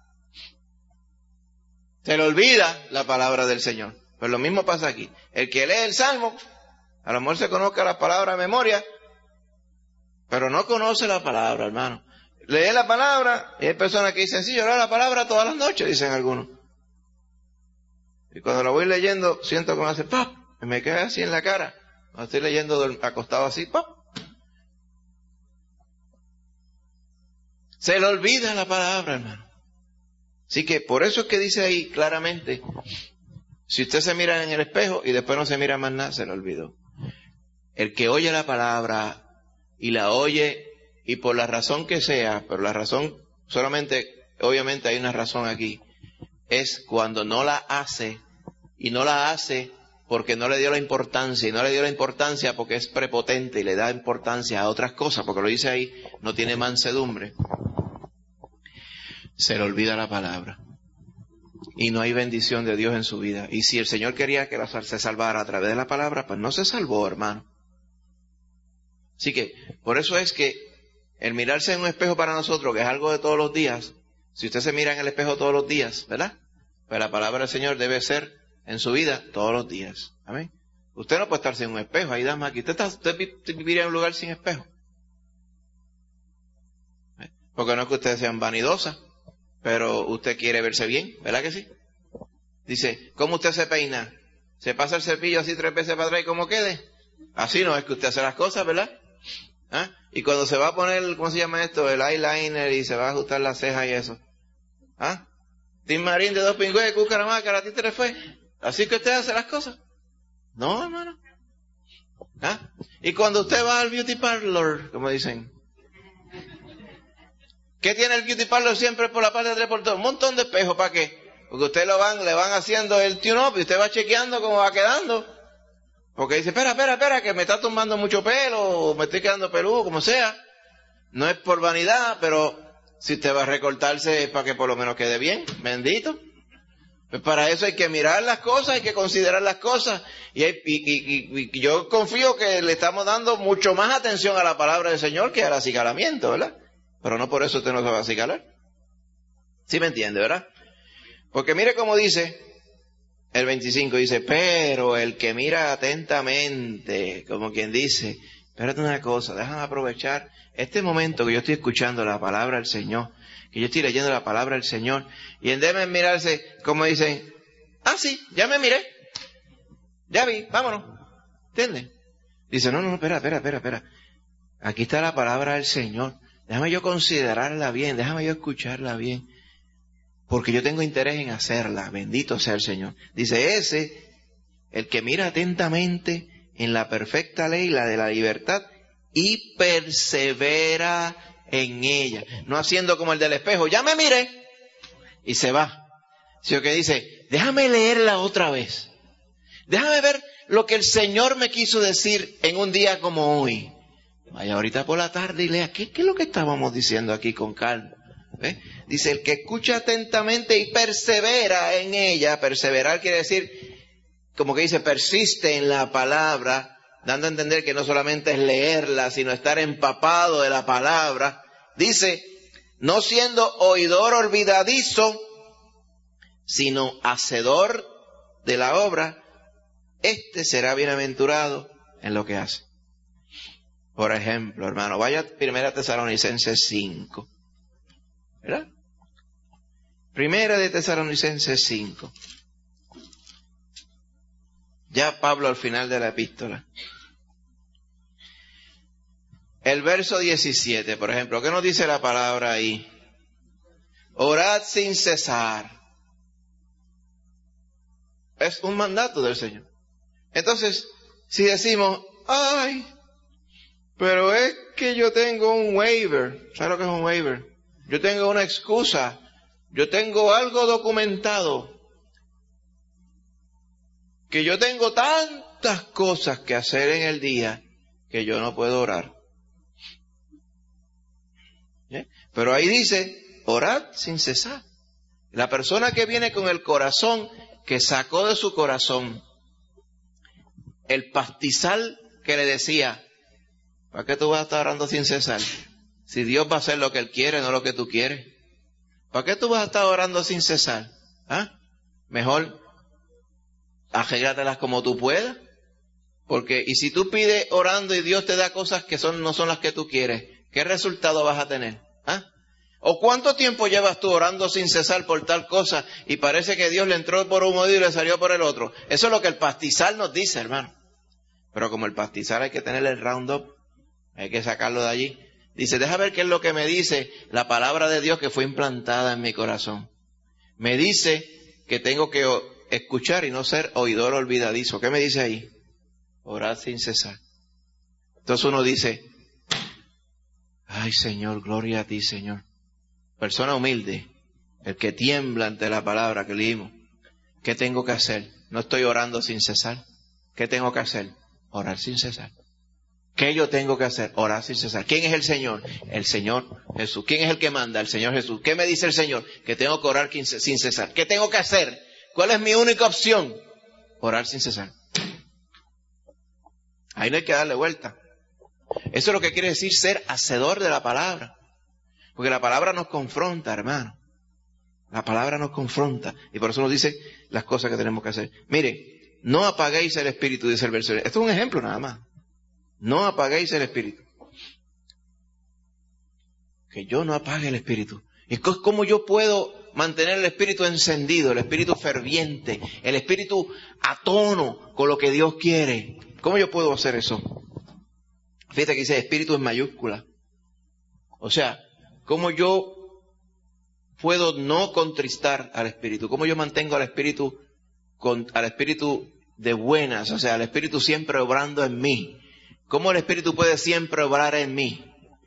Se le olvida la palabra del Señor. Pues lo mismo pasa aquí. El que lee el Salmo, a lo mejor se conozca la palabra de memoria, pero no conoce la palabra, hermano. Lee la palabra y hay personas que dicen, sí, yo leo la palabra todas las noches, dicen algunos. Y cuando la voy leyendo, siento que me hace ¡pap! Y me queda así en la cara. Cuando estoy leyendo acostado así, ¡pap! Se le olvida la palabra, hermano. Así que por eso es que dice ahí claramente, si usted se mira en el espejo y después no se mira más nada, se le olvidó. El que oye la palabra y la oye, y por la razón que sea, pero la razón, solamente, obviamente hay una razón aquí, es cuando no la hace, y no la hace porque no le dio la importancia, y no le dio la importancia porque es prepotente y le da importancia a otras cosas, porque lo dice ahí, no tiene mansedumbre, se le olvida la palabra. Y no hay bendición de Dios en su vida. Y si el Señor quería que se salvara a través de la palabra, pues no se salvó, hermano. Así que, por eso es que el mirarse en un espejo para nosotros, que es algo de todos los días, si usted se mira en el espejo todos los días, ¿verdad? Pues la palabra del Señor debe ser en su vida todos los días. Amén. Usted no puede estar sin un espejo, ahí dama aquí. Usted, está, usted viviría en un lugar sin espejo. Porque no es que ustedes sean vanidosas, pero usted quiere verse bien, ¿verdad que sí? Dice, ¿cómo usted se peina? ¿Se pasa el cepillo así tres veces para atrás y cómo quede? Así no es que usted hace las cosas, ¿verdad? ¿Ah? Y cuando se va a poner, ¿cómo se llama esto? El eyeliner y se va a ajustar las cejas y eso. ¿Ah? Tim Marín de dos pingües, Cucaramácara, ¿a ti te le fue? ¿Así que usted hace las cosas? No, hermano. ¿Ah? Y cuando usted va al beauty parlor, como dicen, ¿qué tiene el beauty parlor siempre por la parte de atrás por todo? Un montón de espejos, ¿para qué? Porque usted lo van, le van haciendo el tune-up y usted va chequeando cómo va quedando. Porque dice, espera, espera, espera, que me está tumbando mucho pelo, o me estoy quedando peludo, como sea. No es por vanidad, pero si usted va a recortarse es para que por lo menos quede bien, bendito. Pues para eso hay que mirar las cosas, hay que considerar las cosas. Y, hay, y, y, y yo confío que le estamos dando mucho más atención a la palabra del Señor que al acicalamiento, ¿verdad? Pero no por eso usted no se va a acicalar. ¿Sí me entiende, verdad? Porque mire cómo dice el veinticinco, dice, pero el que mira atentamente, como quien dice, espérate una cosa, déjame aprovechar este momento que yo estoy escuchando la palabra del Señor, que yo estoy leyendo la palabra del Señor, y en vez de mirarse, como dicen, ah, sí, ya me miré, ya vi, vámonos, ¿entiendes? Dice, no, no, espera, espera, espera, espera, aquí está la palabra del Señor, déjame yo considerarla bien, déjame yo escucharla bien, porque yo tengo interés en hacerla, bendito sea el Señor. Dice, ese, el que mira atentamente en la perfecta ley, la de la libertad, y persevera en ella, no haciendo como el del espejo, ya me miré, y se va, sino que dice, déjame leerla otra vez, déjame ver lo que el Señor me quiso decir en un día como hoy. Vaya ahorita por la tarde y lea, ¿qué, qué es lo que estábamos diciendo aquí con calma? ¿Eh? Dice, el que escucha atentamente y persevera en ella, perseverar quiere decir, como que dice, persiste en la palabra, dando a entender que no solamente es leerla, sino estar empapado de la palabra. Dice, no siendo oidor olvidadizo, sino hacedor de la obra, este será bienaventurado en lo que hace. Por ejemplo, hermano, vaya a Primera Tesalonicenses cinco. ¿Verdad? Primera de Tesalonicenses cinco. Ya Pablo al final de la epístola. El verso diecisiete, por ejemplo, ¿qué nos dice la palabra ahí? Orad sin cesar. Es un mandato del Señor. Entonces, si decimos, ay, pero es que yo tengo un waiver. ¿Sabes lo que es un waiver? Yo tengo una excusa. Yo tengo algo documentado. Que yo tengo tantas cosas que hacer en el día que yo no puedo orar. ¿Eh? Pero ahí dice, orad sin cesar. La persona que viene con el corazón, que sacó de su corazón el pastizal que le decía, ¿para qué tú vas a estar orando sin cesar? Si Dios va a hacer lo que Él quiere, no lo que tú quieres. ¿Para qué tú vas a estar orando sin cesar? ¿Ah? Mejor arréglatelas como tú puedas. Porque, y si tú pides orando y Dios te da cosas que son, no son las que tú quieres, ¿qué resultado vas a tener? ¿Ah? ¿O cuánto tiempo llevas tú orando sin cesar por tal cosa y parece que Dios le entró por un oído y le salió por el otro? Eso es lo que el pastizal nos dice, hermano. Pero como el pastizal hay que tener el Roundup, hay que sacarlo de allí. Dice, deja ver qué es lo que me dice la palabra de Dios que fue implantada en mi corazón. Me dice que tengo que escuchar y no ser oidor olvidadizo. ¿Qué me dice ahí? Orar sin cesar. Entonces uno dice, ay Señor, gloria a ti, Señor. Persona humilde, el que tiembla ante la palabra que leímos. ¿Qué tengo que hacer? No estoy orando sin cesar. ¿Qué tengo que hacer? Orar sin cesar. ¿Qué yo tengo que hacer? Orar sin cesar. ¿Quién es el Señor? El Señor Jesús. ¿Quién es el que manda? El Señor Jesús. ¿Qué me dice el Señor? Que tengo que orar sin cesar. ¿Qué tengo que hacer? ¿Cuál es mi única opción? Orar sin cesar. Ahí no hay que darle vuelta. Eso es lo que quiere decir ser hacedor de la palabra. Porque la palabra nos confronta, hermano. La palabra nos confronta. Y por eso nos dice las cosas que tenemos que hacer. Mire, no apaguéis el espíritu, dice el verso. Esto es un ejemplo nada más. No apaguéis el espíritu. Que yo no apague el espíritu. ¿Y cómo yo puedo mantener el espíritu encendido, el espíritu ferviente, el espíritu a tono con lo que Dios quiere? ¿Cómo yo puedo hacer eso? Fíjate que dice espíritu en mayúscula. O sea, ¿cómo yo puedo no contristar al espíritu? ¿Cómo yo mantengo al espíritu, con, al espíritu de buenas? O sea, al espíritu siempre obrando en mí. ¿Cómo el espíritu puede siempre obrar en mí?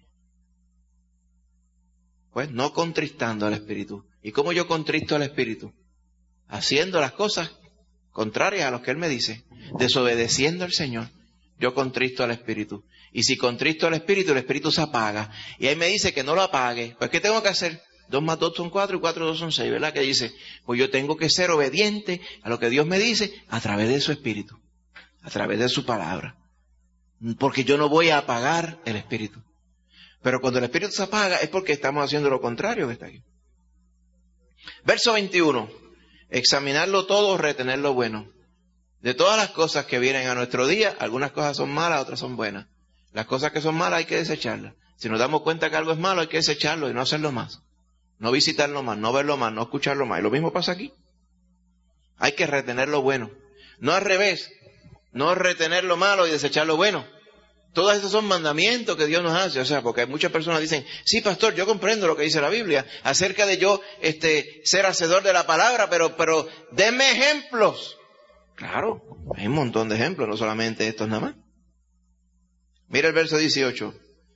Pues no contristando al espíritu. ¿Y cómo yo contristo al espíritu? Haciendo las cosas contrarias a lo que Él me dice. Desobedeciendo al Señor. Yo contristo al espíritu. Y si contristo al espíritu, el espíritu se apaga. Y ahí me dice que no lo apague. Pues ¿qué tengo que hacer? Dos más dos son cuatro y cuatro dos son seis, ¿verdad? Que dice, pues yo tengo que ser obediente a lo que Dios me dice a través de su espíritu. A través de su palabra. Porque yo no voy a apagar el espíritu. Pero cuando el espíritu se apaga es porque estamos haciendo lo contrario que está aquí. Verso veintiuno. Examinarlo todo, retener lo bueno. De todas las cosas que vienen a nuestro día, algunas cosas son malas, otras son buenas. Las cosas que son malas hay que desecharlas. Si nos damos cuenta que algo es malo, hay que desecharlo y no hacerlo más. No visitarlo más, no verlo más, no escucharlo más. Y lo mismo pasa aquí. Hay que retener lo bueno. No al revés. No retener lo malo y desechar lo bueno. Todos esos son mandamientos que Dios nos hace. O sea, porque muchas personas dicen, sí, pastor, yo comprendo lo que dice la Biblia acerca de yo este, ser hacedor de la palabra, pero, pero denme ejemplos. Claro, hay un montón de ejemplos, no solamente estos nada más. Mira el verso dieciocho.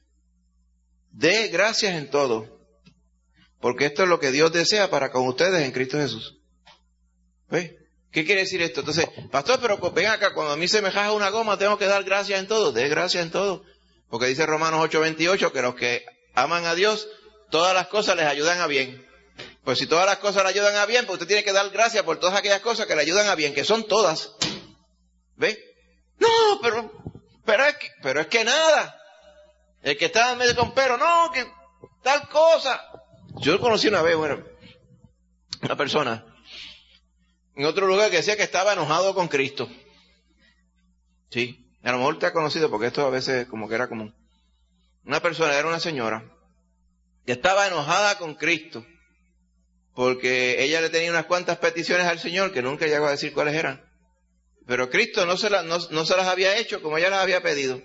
De gracias en todo, porque esto es lo que Dios desea para con ustedes en Cristo Jesús. ¿Ves? ¿Qué quiere decir esto? Entonces, pastor, pero ven acá, cuando a mí se me jaja una goma, tengo que dar gracias en todo. De gracias en todo. Porque dice Romanos ocho veintiocho que los que aman a Dios, todas las cosas les ayudan a bien. Pues si todas las cosas le ayudan a bien, pues usted tiene que dar gracias por todas aquellas cosas que le ayudan a bien, que son todas. ¿Ve? No, pero Pero es que, pero es que nada. El que estaba medio con pero, no, que tal cosa. Yo conocí una vez, bueno, una persona en otro lugar que decía que estaba enojado con Cristo. Sí, a lo mejor te ha conocido porque esto a veces como que era común. Una persona, era una señora, que estaba enojada con Cristo porque ella le tenía unas cuantas peticiones al Señor que nunca llegó a decir cuáles eran. Pero Cristo no se, la, no, no se las había hecho como ella las había pedido.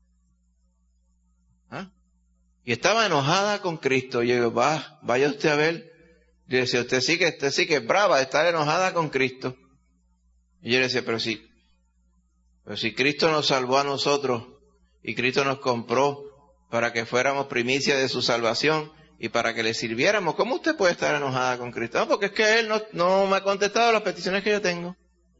¿Ah? Y estaba enojada con Cristo. Y yo digo, va, vaya usted a ver. Y yo le decía, usted sí que, usted sí que es brava de estar enojada con Cristo. Y yo le decía, pero sí, pero si Cristo nos salvó a nosotros y Cristo nos compró para que fuéramos primicia de su salvación y para que le sirviéramos, ¿cómo usted puede estar enojada con Cristo? No, porque es que Él no, no me ha contestado las peticiones que yo tengo.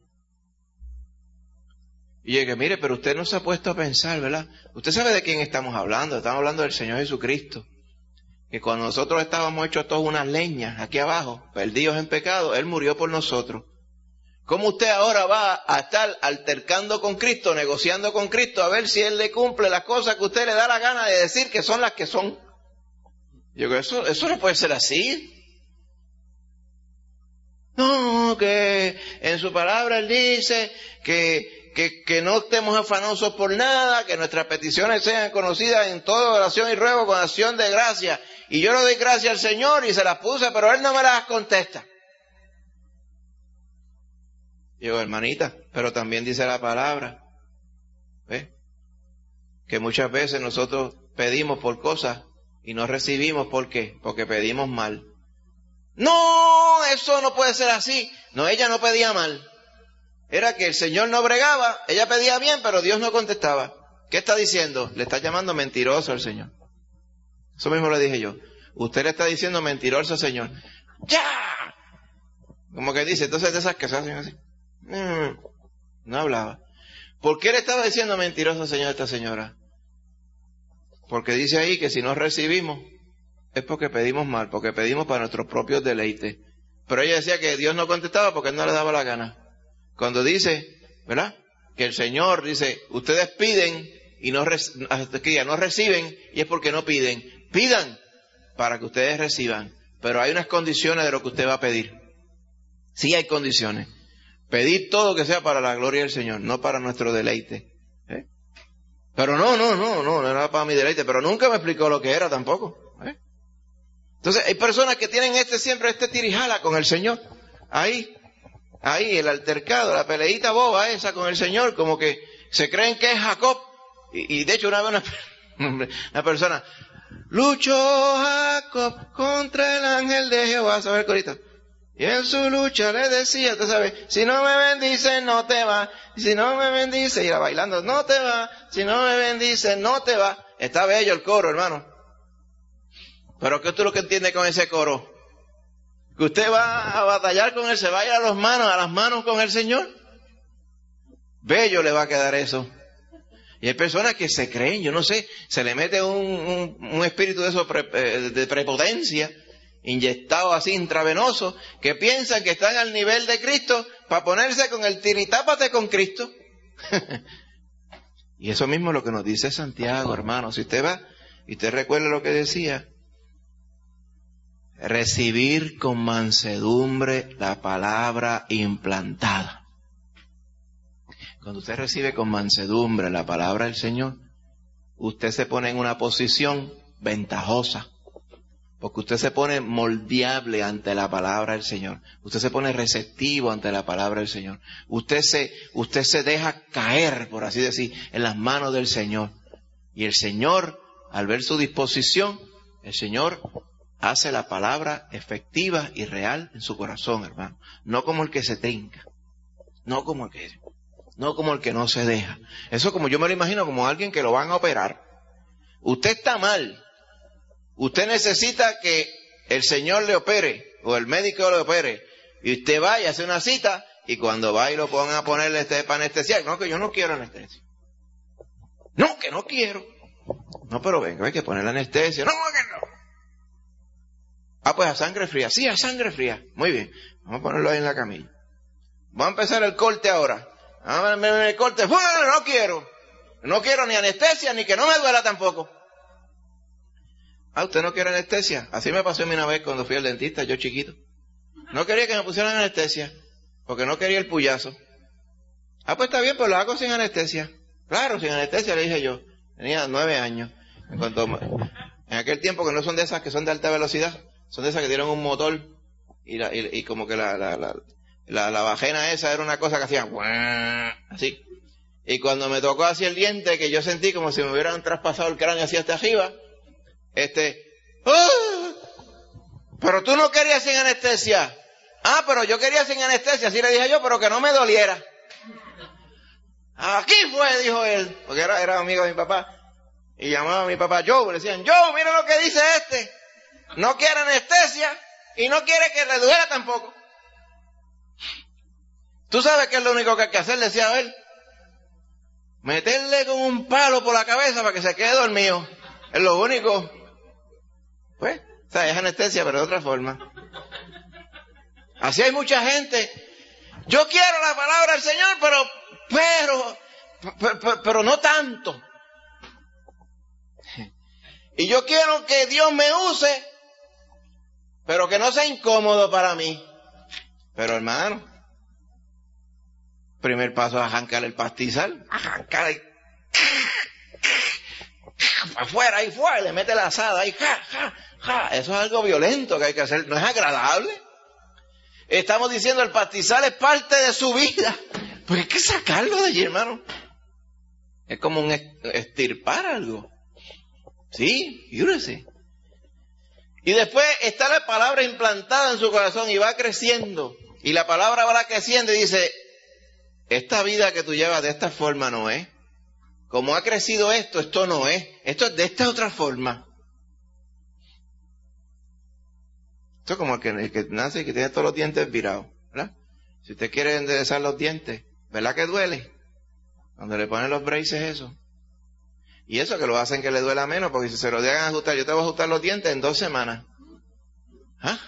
Y yo dije, mire, pero usted no se ha puesto a pensar, ¿verdad? Usted sabe de quién estamos hablando. Estamos hablando del Señor Jesucristo. Que cuando nosotros estábamos hechos todos unas leñas aquí abajo, perdidos en pecado, Él murió por nosotros. ¿Cómo usted ahora va a estar altercando con Cristo, negociando con Cristo, a ver si Él le cumple las cosas que usted le da la gana de decir que son las que son? Yo digo, eso, eso no puede ser así. No, que en su palabra Él dice que, que, que no estemos afanosos por nada, que nuestras peticiones sean conocidas en toda oración y ruego con acción de gracia. Y yo le doy gracias al Señor y se las puse, pero Él no me las contesta. Digo, hermanita, pero también dice la palabra, ¿ves? Que muchas veces nosotros pedimos por cosas y no recibimos. ¿Por qué? Porque pedimos mal. No, eso no puede ser así. No, ella no pedía mal. Era que el Señor no bregaba, ella pedía bien, pero Dios no contestaba. ¿Qué está diciendo? Le está llamando mentiroso al Señor. Eso mismo le dije yo. Usted le está diciendo mentiroso al Señor. ¡Ya! Como que dice, entonces de esas que se hacen así. Mm, no hablaba. ¿Por qué le estaba diciendo mentiroso al Señor a esta señora? Porque dice ahí que si no recibimos es porque pedimos mal, porque pedimos para nuestros propios deleites. Pero ella decía que Dios no contestaba porque Él no le daba la gana. Cuando dice, ¿verdad? Que el Señor dice, ustedes piden y no, rec- no reciben, y es porque no piden. Pidan para que ustedes reciban. Pero hay unas condiciones de lo que usted va a pedir. Sí hay condiciones. Pedir todo que sea para la gloria del Señor, no para nuestro deleite. ¿Eh? Pero no, no, no, no, no era para mi deleite, pero nunca me explicó lo que era tampoco. ¿Eh? Entonces hay personas que tienen este siempre este tirijala con el Señor. Ahí, ahí el altercado, la peleita boba esa con el Señor, como que se creen que es Jacob. Y, y de hecho una vez una, una persona, luchó Jacob contra el ángel de Jehová, ¿sabes ahorita? Y en su lucha le decía, usted sabe, si no me bendice, no te va. Y si no me bendice, irá bailando, no te va. Si no me bendice, no te va. Está bello el coro, hermano. Pero ¿qué usted lo que entiende con ese coro? Que usted va a batallar con él, se va a ir a las manos, a las manos con el Señor. Bello le va a quedar eso. Y hay personas que se creen, yo no sé, se le mete un, un, un espíritu de eso de prepotencia, inyectado así intravenoso, que piensan que están al nivel de Cristo para ponerse con el tiritápate con Cristo. Y eso mismo es lo que nos dice Santiago, hermano. Si usted va y usted recuerda lo que decía, recibir con mansedumbre la palabra implantada. Cuando usted recibe con mansedumbre la palabra del Señor, usted se pone en una posición ventajosa. Porque usted se pone moldeable ante la palabra del Señor. Usted se pone receptivo ante la palabra del Señor. Usted se, usted se deja caer, por así decir, en las manos del Señor. Y el Señor, al ver su disposición, el Señor hace la palabra efectiva y real en su corazón, hermano. No como el que se trinca. No como el que, no como el que no se deja. Eso como yo me lo imagino como alguien que lo van a operar. Usted está mal. Usted necesita que el Señor le opere, o el médico le opere, y usted va y hace una cita, y cuando va y lo pongan a ponerle este para anestesiar, no, que yo no quiero anestesia. No, que no quiero. No, pero venga, hay que poner la anestesia. No, que no. Ah, pues a sangre fría. Sí, a sangre fría. Muy bien. Vamos a ponerlo ahí en la camilla. Vamos a empezar el corte ahora. Vamos a ver el corte. ¡Bueno, no quiero! No quiero ni anestesia, ni que no me duela tampoco. Ah, ¿usted no quiere anestesia? Así me pasó a mí una vez cuando fui al dentista, yo chiquito. No quería que me pusieran anestesia, porque no quería el puyazo. Ah, pues está bien, pues lo hago sin anestesia. Claro, sin anestesia, le dije yo. Tenía nueve años. En cuanto, en aquel tiempo que no son de esas que son de alta velocidad, son de esas que tienen un motor y, la, y, y como que la, la, la, la, la vagina esa era una cosa que hacía así. Y cuando me tocó así el diente, que yo sentí como si me hubieran traspasado el cráneo así hasta arriba, este, ¡oh! Pero tú no querías sin anestesia. Ah, pero yo quería sin anestesia, así le dije yo, pero que no me doliera. Aquí fue, dijo él, porque era, era amigo de mi papá. Y llamaba a mi papá Joe, le decían, Joe, mira lo que dice este. No quiere anestesia y no quiere que le duela tampoco. ¿Tú sabes qué es lo único que hay que hacer? Decía a él. Meterle con un palo por la cabeza para que se quede dormido. Es lo único. Pues, o sea, es anestesia, pero de otra forma. Así hay mucha gente. Yo quiero la palabra del Señor, pero, pero, pero, pero, pero no tanto. Y yo quiero que Dios me use, pero que no sea incómodo para mí. Pero hermano, primer paso es arrancar el pastizal, arrancar el... afuera, ahí fuera, le mete la asada, ahí, ja, ja, ja. Eso es algo violento que hay que hacer, no es agradable. Estamos diciendo el pastizal es parte de su vida, pues hay que sacarlo de allí, hermano. Es como un estirpar algo. Sí, fíjese. Y después está la palabra implantada en su corazón y va creciendo. Y la palabra va creciendo y dice, esta vida que tú llevas de esta forma no es. Como ha crecido esto, esto no es. Esto es de esta otra forma. Esto es como el que, el que nace y que tiene todos los dientes virados, ¿verdad? Si usted quiere enderezar los dientes, ¿verdad que duele? Cuando le ponen los braces eso. Y eso que lo hacen que le duela menos, porque si se lo dejan ajustar, yo te voy a ajustar los dientes en dos semanas. ¿Ah?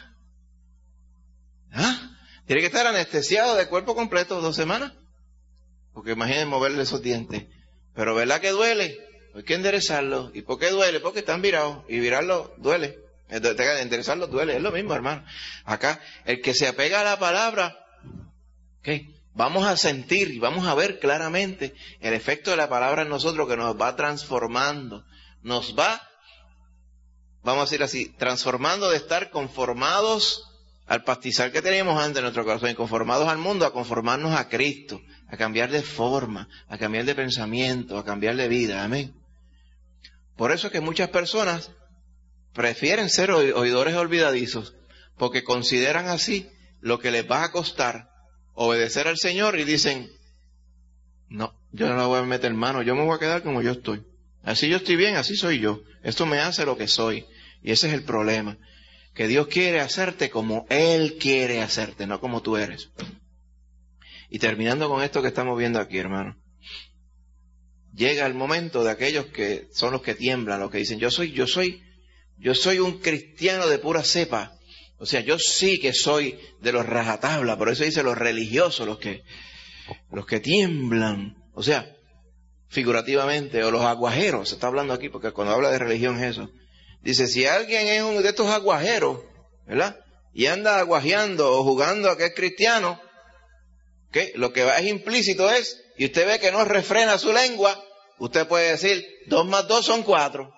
¿Ah? Tiene que estar anestesiado de cuerpo completo dos semanas. Porque imaginen moverle esos dientes. Pero ¿verdad que duele? Hay que enderezarlo. ¿Y por qué duele? Porque están virados. Y virarlo duele. Enderezarlo duele. Es lo mismo, hermano. Acá, el que se apega a la palabra, ¿qué? Vamos a sentir y vamos a ver claramente el efecto de la palabra en nosotros que nos va transformando. Nos va, vamos a decir así, transformando de estar conformados al pastizal que teníamos antes en nuestro corazón y conformados al mundo a conformarnos a Cristo, a cambiar de forma, a cambiar de pensamiento, a cambiar de vida. Amén. Por eso es que muchas personas prefieren ser oidores olvidadizos porque consideran así lo que les va a costar obedecer al Señor y dicen, no, yo no le voy a meter mano, yo me voy a quedar como yo estoy. Así yo estoy bien, así soy yo. Esto me hace lo que soy. Y ese es el problema. Que Dios quiere hacerte como Él quiere hacerte, no como tú eres. Y terminando con esto que estamos viendo aquí, hermano. Llega el momento de aquellos que son los que tiemblan, los que dicen, yo soy, yo soy, yo soy un cristiano de pura cepa. O sea, yo sí que soy de los rajatabla, por eso dice los religiosos, los que, los que tiemblan. O sea, figurativamente, o los aguajeros, se está hablando aquí, porque cuando habla de religión es eso. Dice, si alguien es uno de estos aguajeros, ¿verdad? Y anda aguajeando o jugando a que es cristiano, ¿qué? Lo que va es implícito es, y usted ve que no refrena su lengua, usted puede decir, dos más dos son cuatro.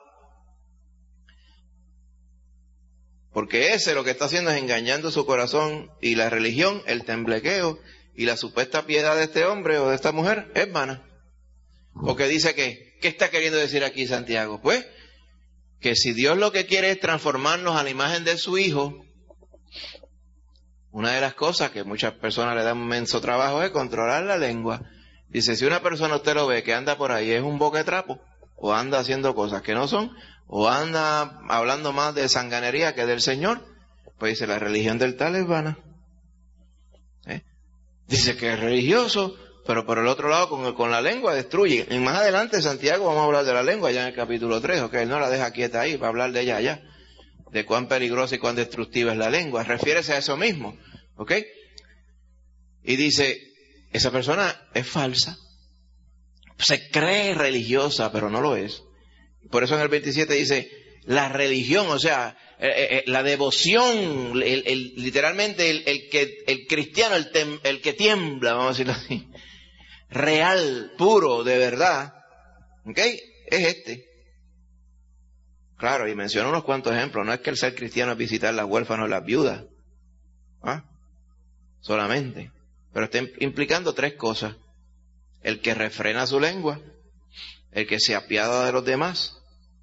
Porque ese lo que está haciendo es engañando su corazón y la religión, el temblequeo y la supuesta piedad de este hombre o de esta mujer es vana. Porque dice que, ¿qué está queriendo decir aquí Santiago? Pues, que si Dios lo que quiere es transformarnos a la imagen de su Hijo, una de las cosas que muchas personas le dan un inmenso trabajo es controlar la lengua. Dice, si una persona usted lo ve que anda por ahí es un boquetrapo, o anda haciendo cosas que no son, o anda hablando más de sanganería que del Señor, pues dice, la religión del tal es vana. ¿Eh? Dice que es religioso, pero por el otro lado con, con la lengua destruye. Y más adelante Santiago vamos a hablar de la lengua ya en el capítulo tres, ok, él no la deja quieta ahí, va a hablar de ella allá, de cuán peligrosa y cuán destructiva es la lengua, refiérese a eso mismo, ok. Y dice, esa persona es falsa, se cree religiosa, pero no lo es. Por eso en el veintisiete dice, la religión, o sea, eh, eh, la devoción, el, el, literalmente el, el que el cristiano, el, tem, el que tiembla, vamos a decirlo así, real, puro, de verdad, ¿ok? Es este. Claro, y menciono unos cuantos ejemplos. No es que el ser cristiano es visitar las huérfanos y las viudas, ¿ah? Solamente. Pero está implicando tres cosas. El que refrena su lengua, el que se apiada de los demás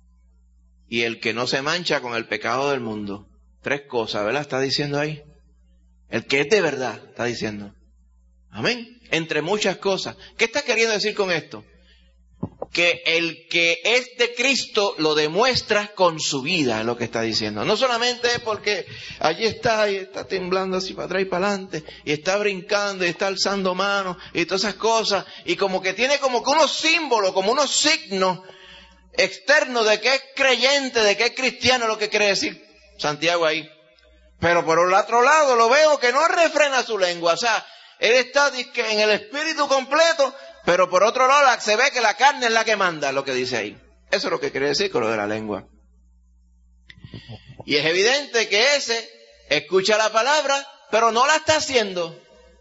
y el que no se mancha con el pecado del mundo. Tres cosas, ¿verdad? Está diciendo ahí. El que es de verdad, está diciendo. Amén. Entre muchas cosas. ¿Qué está queriendo decir con esto? Que el que es de Cristo lo demuestra con su vida, es lo que está diciendo. No solamente porque allí está y está temblando así para atrás y para adelante, y está brincando y está alzando manos y todas esas cosas, y como que tiene como que unos símbolos, como unos signos externos de que es creyente, de que es cristiano, lo que quiere decir Santiago ahí. Pero por el otro lado lo veo que no refrena su lengua, o sea, él está en el espíritu completo, pero por otro lado se ve que la carne es la que manda, lo que dice ahí. Eso es lo que quiere decir con lo de la lengua. Y es evidente que ese escucha la palabra, pero no la está haciendo.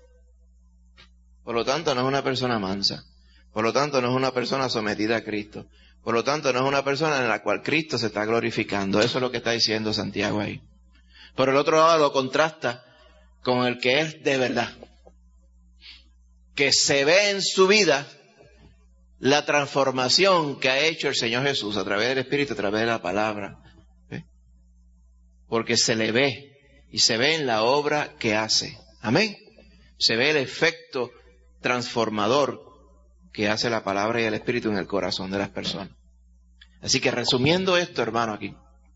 Por lo tanto, no es una persona mansa. Por lo tanto, no es una persona sometida a Cristo. Por lo tanto, no es una persona en la cual Cristo se está glorificando. Eso es lo que está diciendo Santiago ahí. Por el otro lado lo contrasta con el que es de verdad, que se ve en su vida la transformación que ha hecho el Señor Jesús a través del Espíritu, a través de la palabra. ¿Eh? Porque se le ve y se ve en la obra que hace. Amén. Se ve el efecto transformador que hace la palabra y el Espíritu en el corazón de las personas. Así que resumiendo esto, hermano, aquí,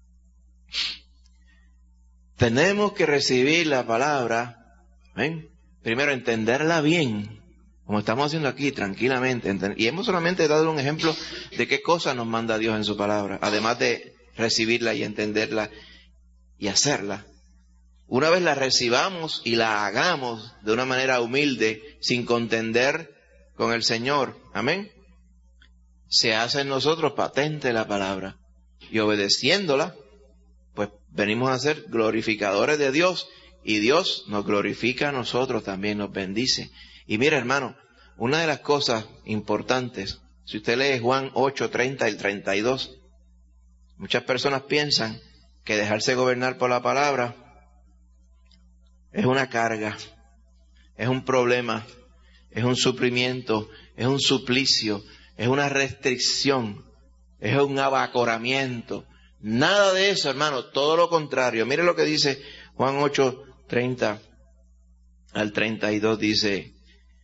tenemos que recibir la palabra, ¿ven? Primero entenderla bien, como estamos haciendo aquí, tranquilamente. Y hemos solamente dado un ejemplo de qué cosas nos manda Dios en su palabra, además de recibirla y entenderla y hacerla. Una vez la recibamos y la hagamos de una manera humilde, sin contender con el Señor, amén, se hace en nosotros patente la palabra. Y obedeciéndola, pues venimos a ser glorificadores de Dios, y Dios nos glorifica a nosotros también, nos bendice. Y mira, hermano, una de las cosas importantes, si usted lee Juan ocho, treinta y treinta y dos, muchas personas piensan que dejarse gobernar por la palabra es una carga, es un problema, es un sufrimiento, es un suplicio, es una restricción, es un abacoramiento. Nada de eso, hermano, todo lo contrario. Mire lo que dice Juan ocho, treinta al treinta y dos, dice: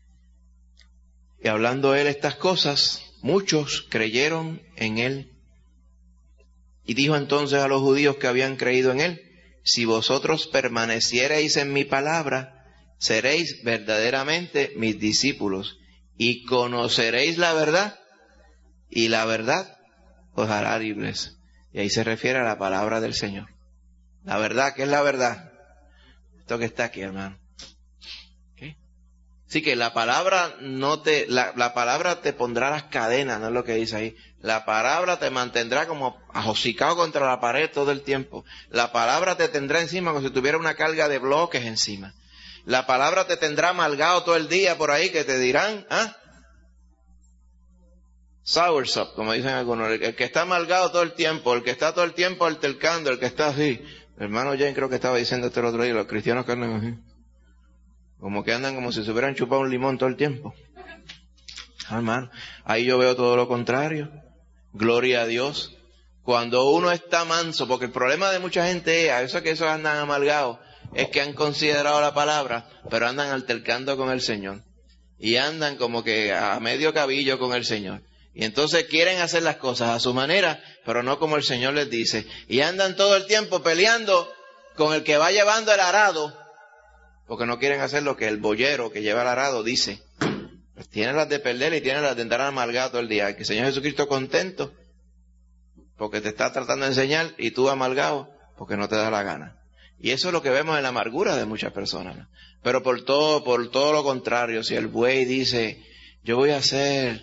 y hablando él estas cosas, muchos creyeron en él. Y dijo entonces a los judíos que habían creído en él: si vosotros permaneciereis en mi palabra, seréis verdaderamente mis discípulos, y conoceréis la verdad, y la verdad os hará libres. Y ahí se refiere a la palabra del Señor. La verdad, ¿qué es la verdad? Esto que está aquí, hermano. ¿Okay? Así que la palabra no te, la, la palabra te pondrá las cadenas, no es lo que dice ahí. La palabra te mantendrá como ajosicado contra la pared todo el tiempo. La palabra te tendrá encima como si tuviera una carga de bloques encima. La palabra te tendrá amargado todo el día por ahí, que te dirán, ¿ah? Soursop, como dicen algunos, el que está amargado todo el tiempo, el que está todo el tiempo altercando, el que está así. El hermano Jane creo que estaba diciendo esto el otro día, los cristianos que andan así, como que andan como si se hubieran chupado un limón todo el tiempo. Ah, hermano, ahí yo veo todo lo contrario. Gloria a Dios. Cuando uno está manso, porque el problema de mucha gente es, a eso que esos andan amargados, es que han considerado la palabra, pero andan altercando con el Señor. Y andan como que a medio cabillo con el Señor. Y entonces quieren hacer las cosas a su manera, pero no como el Señor les dice. Y andan todo el tiempo peleando con el que va llevando el arado, porque no quieren hacer lo que el boyero que lleva el arado dice. Pues tienen las de perder y tienen las de andar amargado todo el día. Que el Señor Jesucristo contento, porque te está tratando de enseñar, y tú amargado, porque no te da la gana. Y eso es lo que vemos en la amargura de muchas personas, ¿no? Pero por todo, por todo lo contrario, si el buey dice, yo voy a hacer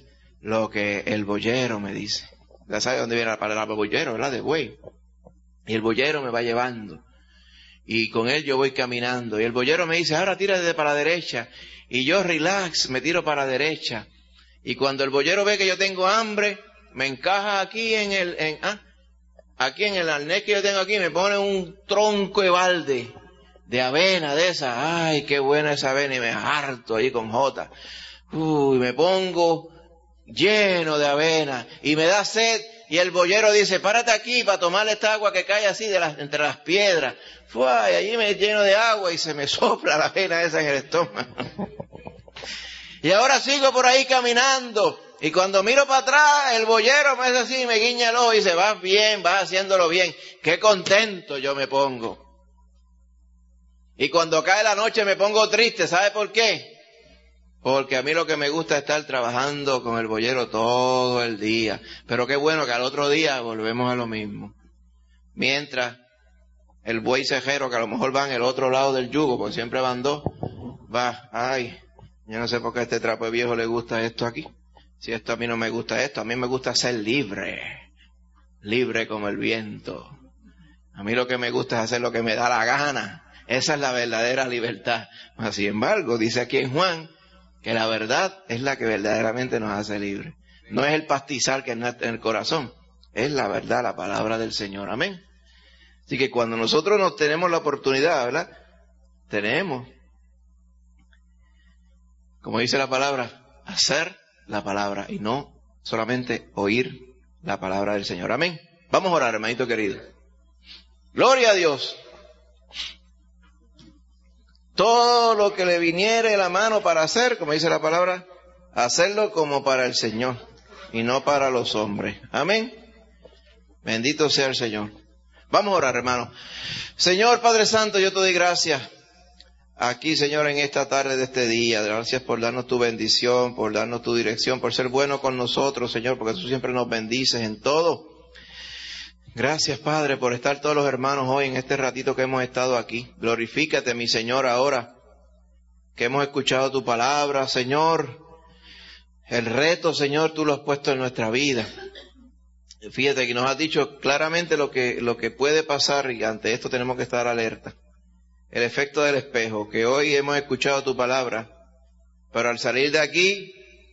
lo que el boyero me dice. Ya sabe dónde viene la palabra boyero, ¿verdad? De buey. Y el boyero me va llevando. Y con él yo voy caminando. Y el boyero me dice, ahora tírate para la derecha. Y yo relax, me tiro para la derecha. Y cuando el boyero ve que yo tengo hambre, me encaja aquí en el, en, ah, aquí en el arnés que yo tengo aquí, me pone un tronco de balde de avena de esa. Ay, qué buena esa avena. Y me harto ahí con jota. Uy, me pongo lleno de avena. Y me da sed. Y el boyero dice, párate aquí para tomar esta agua que cae así de las, entre las piedras. Fue, y allí me lleno de agua y se me sopla la avena esa en el estómago. Y ahora sigo por ahí caminando. Y cuando miro para atrás, el boyero me hace así, me guiña el ojo y dice, vas bien, vas haciéndolo bien. Qué contento yo me pongo. Y cuando cae la noche me pongo triste. ¿Sabe por qué? Porque a mí lo que me gusta es estar trabajando con el boyero todo el día. Pero qué bueno que al otro día volvemos a lo mismo. Mientras el buey cejero, que a lo mejor va en el otro lado del yugo, porque siempre van dos, va, ay, yo no sé por qué a este trapo de viejo le gusta esto aquí. Si esto a mí no me gusta esto, a mí me gusta ser libre, libre como el viento. A mí lo que me gusta es hacer lo que me da la gana. Esa es la verdadera libertad. Sin embargo, dice aquí en Juan, que la verdad es la que verdaderamente nos hace libres. No es el pastizal que está en el corazón, es la verdad, la palabra del Señor. Amén. Así que cuando nosotros nos tenemos la oportunidad, ¿verdad? Tenemos, como dice la palabra, hacer la palabra y no solamente oír la palabra del Señor. Amén. Vamos a orar, hermanito querido. Gloria a Dios. Todo lo que le viniere la mano para hacer, como dice la palabra, hacerlo como para el Señor y no para los hombres. Amén. Bendito sea el Señor. Vamos a orar, hermano. Señor Padre Santo, yo te doy gracias aquí, Señor, en esta tarde de este día. Gracias por darnos tu bendición, por darnos tu dirección, por ser bueno con nosotros, Señor, porque tú siempre nos bendices en todo. Gracias, Padre, por estar todos los hermanos hoy en este ratito que hemos estado aquí. Glorifícate, mi Señor, ahora que hemos escuchado tu palabra, Señor. El reto, Señor, tú lo has puesto en nuestra vida. Fíjate que nos has dicho claramente lo que, lo que puede pasar y ante esto tenemos que estar alerta. El efecto del espejo, que hoy hemos escuchado tu palabra, pero al salir de aquí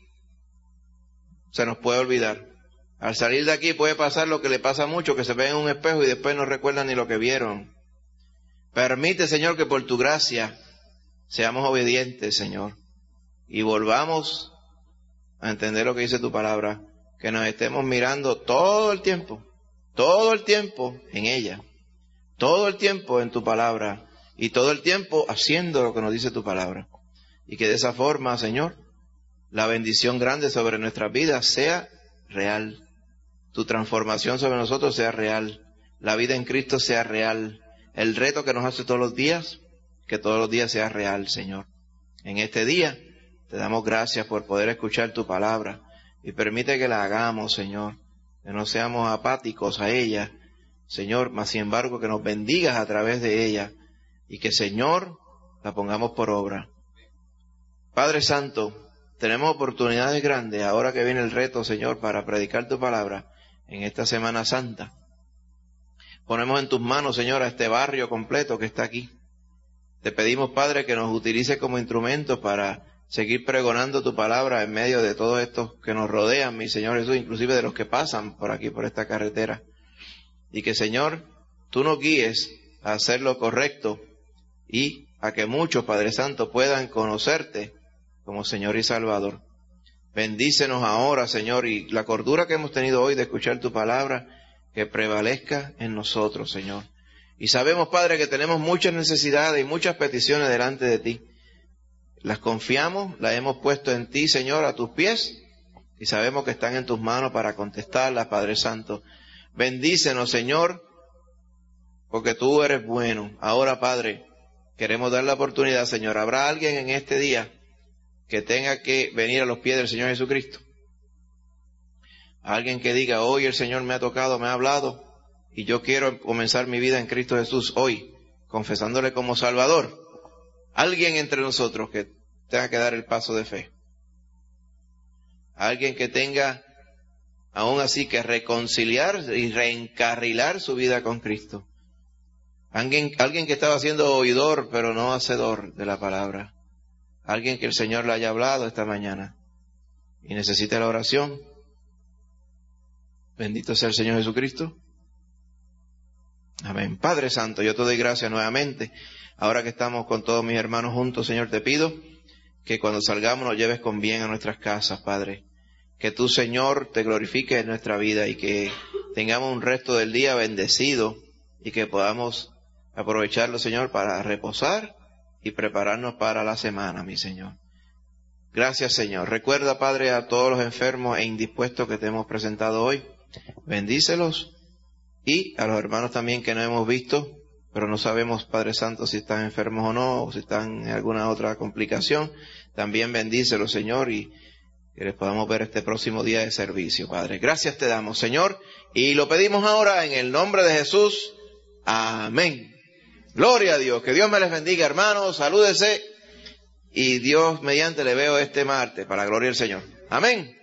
se nos puede olvidar. Al salir de aquí puede pasar lo que le pasa a muchos, que se ven en un espejo y después no recuerdan ni lo que vieron. Permite, Señor, que por tu gracia seamos obedientes, Señor, y volvamos a entender lo que dice tu palabra, que nos estemos mirando todo el tiempo, todo el tiempo en ella, todo el tiempo en tu palabra, y todo el tiempo haciendo lo que nos dice tu palabra. Y que de esa forma, Señor, la bendición grande sobre nuestras vidas sea real. Tu transformación sobre nosotros sea real. La vida en Cristo sea real. El reto que nos hace todos los días, que todos los días sea real, Señor. En este día, te damos gracias por poder escuchar tu palabra. Y permite que la hagamos, Señor. Que no seamos apáticos a ella, Señor, mas sin embargo que nos bendigas a través de ella. Y que, Señor, la pongamos por obra. Padre Santo, tenemos oportunidades grandes ahora que viene el reto, Señor, para predicar tu palabra en esta Semana Santa. Ponemos en tus manos, Señor, a este barrio completo que está aquí. Te pedimos, Padre, que nos utilices como instrumentos para seguir pregonando tu palabra en medio de todos estos que nos rodean, mi Señor Jesús, inclusive de los que pasan por aquí, por esta carretera. Y que, Señor, tú nos guíes a hacer lo correcto y a que muchos, Padre Santo, puedan conocerte como Señor y Salvador. Bendícenos ahora, Señor, y la cordura que hemos tenido hoy de escuchar tu palabra, que prevalezca en nosotros, Señor. Y sabemos, Padre, que tenemos muchas necesidades y muchas peticiones delante de ti. Las confiamos, las hemos puesto en ti, Señor, a tus pies, y sabemos que están en tus manos para contestarlas, Padre Santo. Bendícenos, Señor, porque tú eres bueno. Ahora, Padre, queremos dar la oportunidad, Señor. ¿Habrá alguien en este día que tenga que venir a los pies del Señor Jesucristo? Alguien que diga, hoy el Señor me ha tocado, me ha hablado, y yo quiero comenzar mi vida en Cristo Jesús hoy, confesándole como Salvador. Alguien entre nosotros que tenga que dar el paso de fe. alguien que tenga aún así que reconciliar y reencarrilar su vida con Cristo. Alguien, alguien que estaba siendo oidor pero no hacedor de la palabra. Alguien que el Señor le haya hablado esta mañana y necesita la oración. Bendito sea el Señor Jesucristo. Amén. Padre Santo, yo te doy gracias nuevamente. Ahora que estamos con todos mis hermanos juntos, Señor, te pido que cuando salgamos nos lleves con bien a nuestras casas, Padre. Que tú, Señor, te glorifiques en nuestra vida y que tengamos un resto del día bendecido y que podamos aprovecharlo, Señor, para reposar y prepararnos para la semana, mi Señor. Gracias, Señor. Recuerda, Padre, a todos los enfermos e indispuestos que te hemos presentado hoy. Bendícelos. Y a los hermanos también que no hemos visto, pero no sabemos, Padre Santo, si están enfermos o no, o si están en alguna otra complicación. También bendícelos, Señor, y que les podamos ver este próximo día de servicio, Padre. Gracias te damos, Señor, y lo pedimos ahora en el nombre de Jesús. Amén. Gloria a Dios. Que Dios me les bendiga, hermanos. Salúdese. Y Dios mediante le veo este martes, para la gloria del Señor. Amén.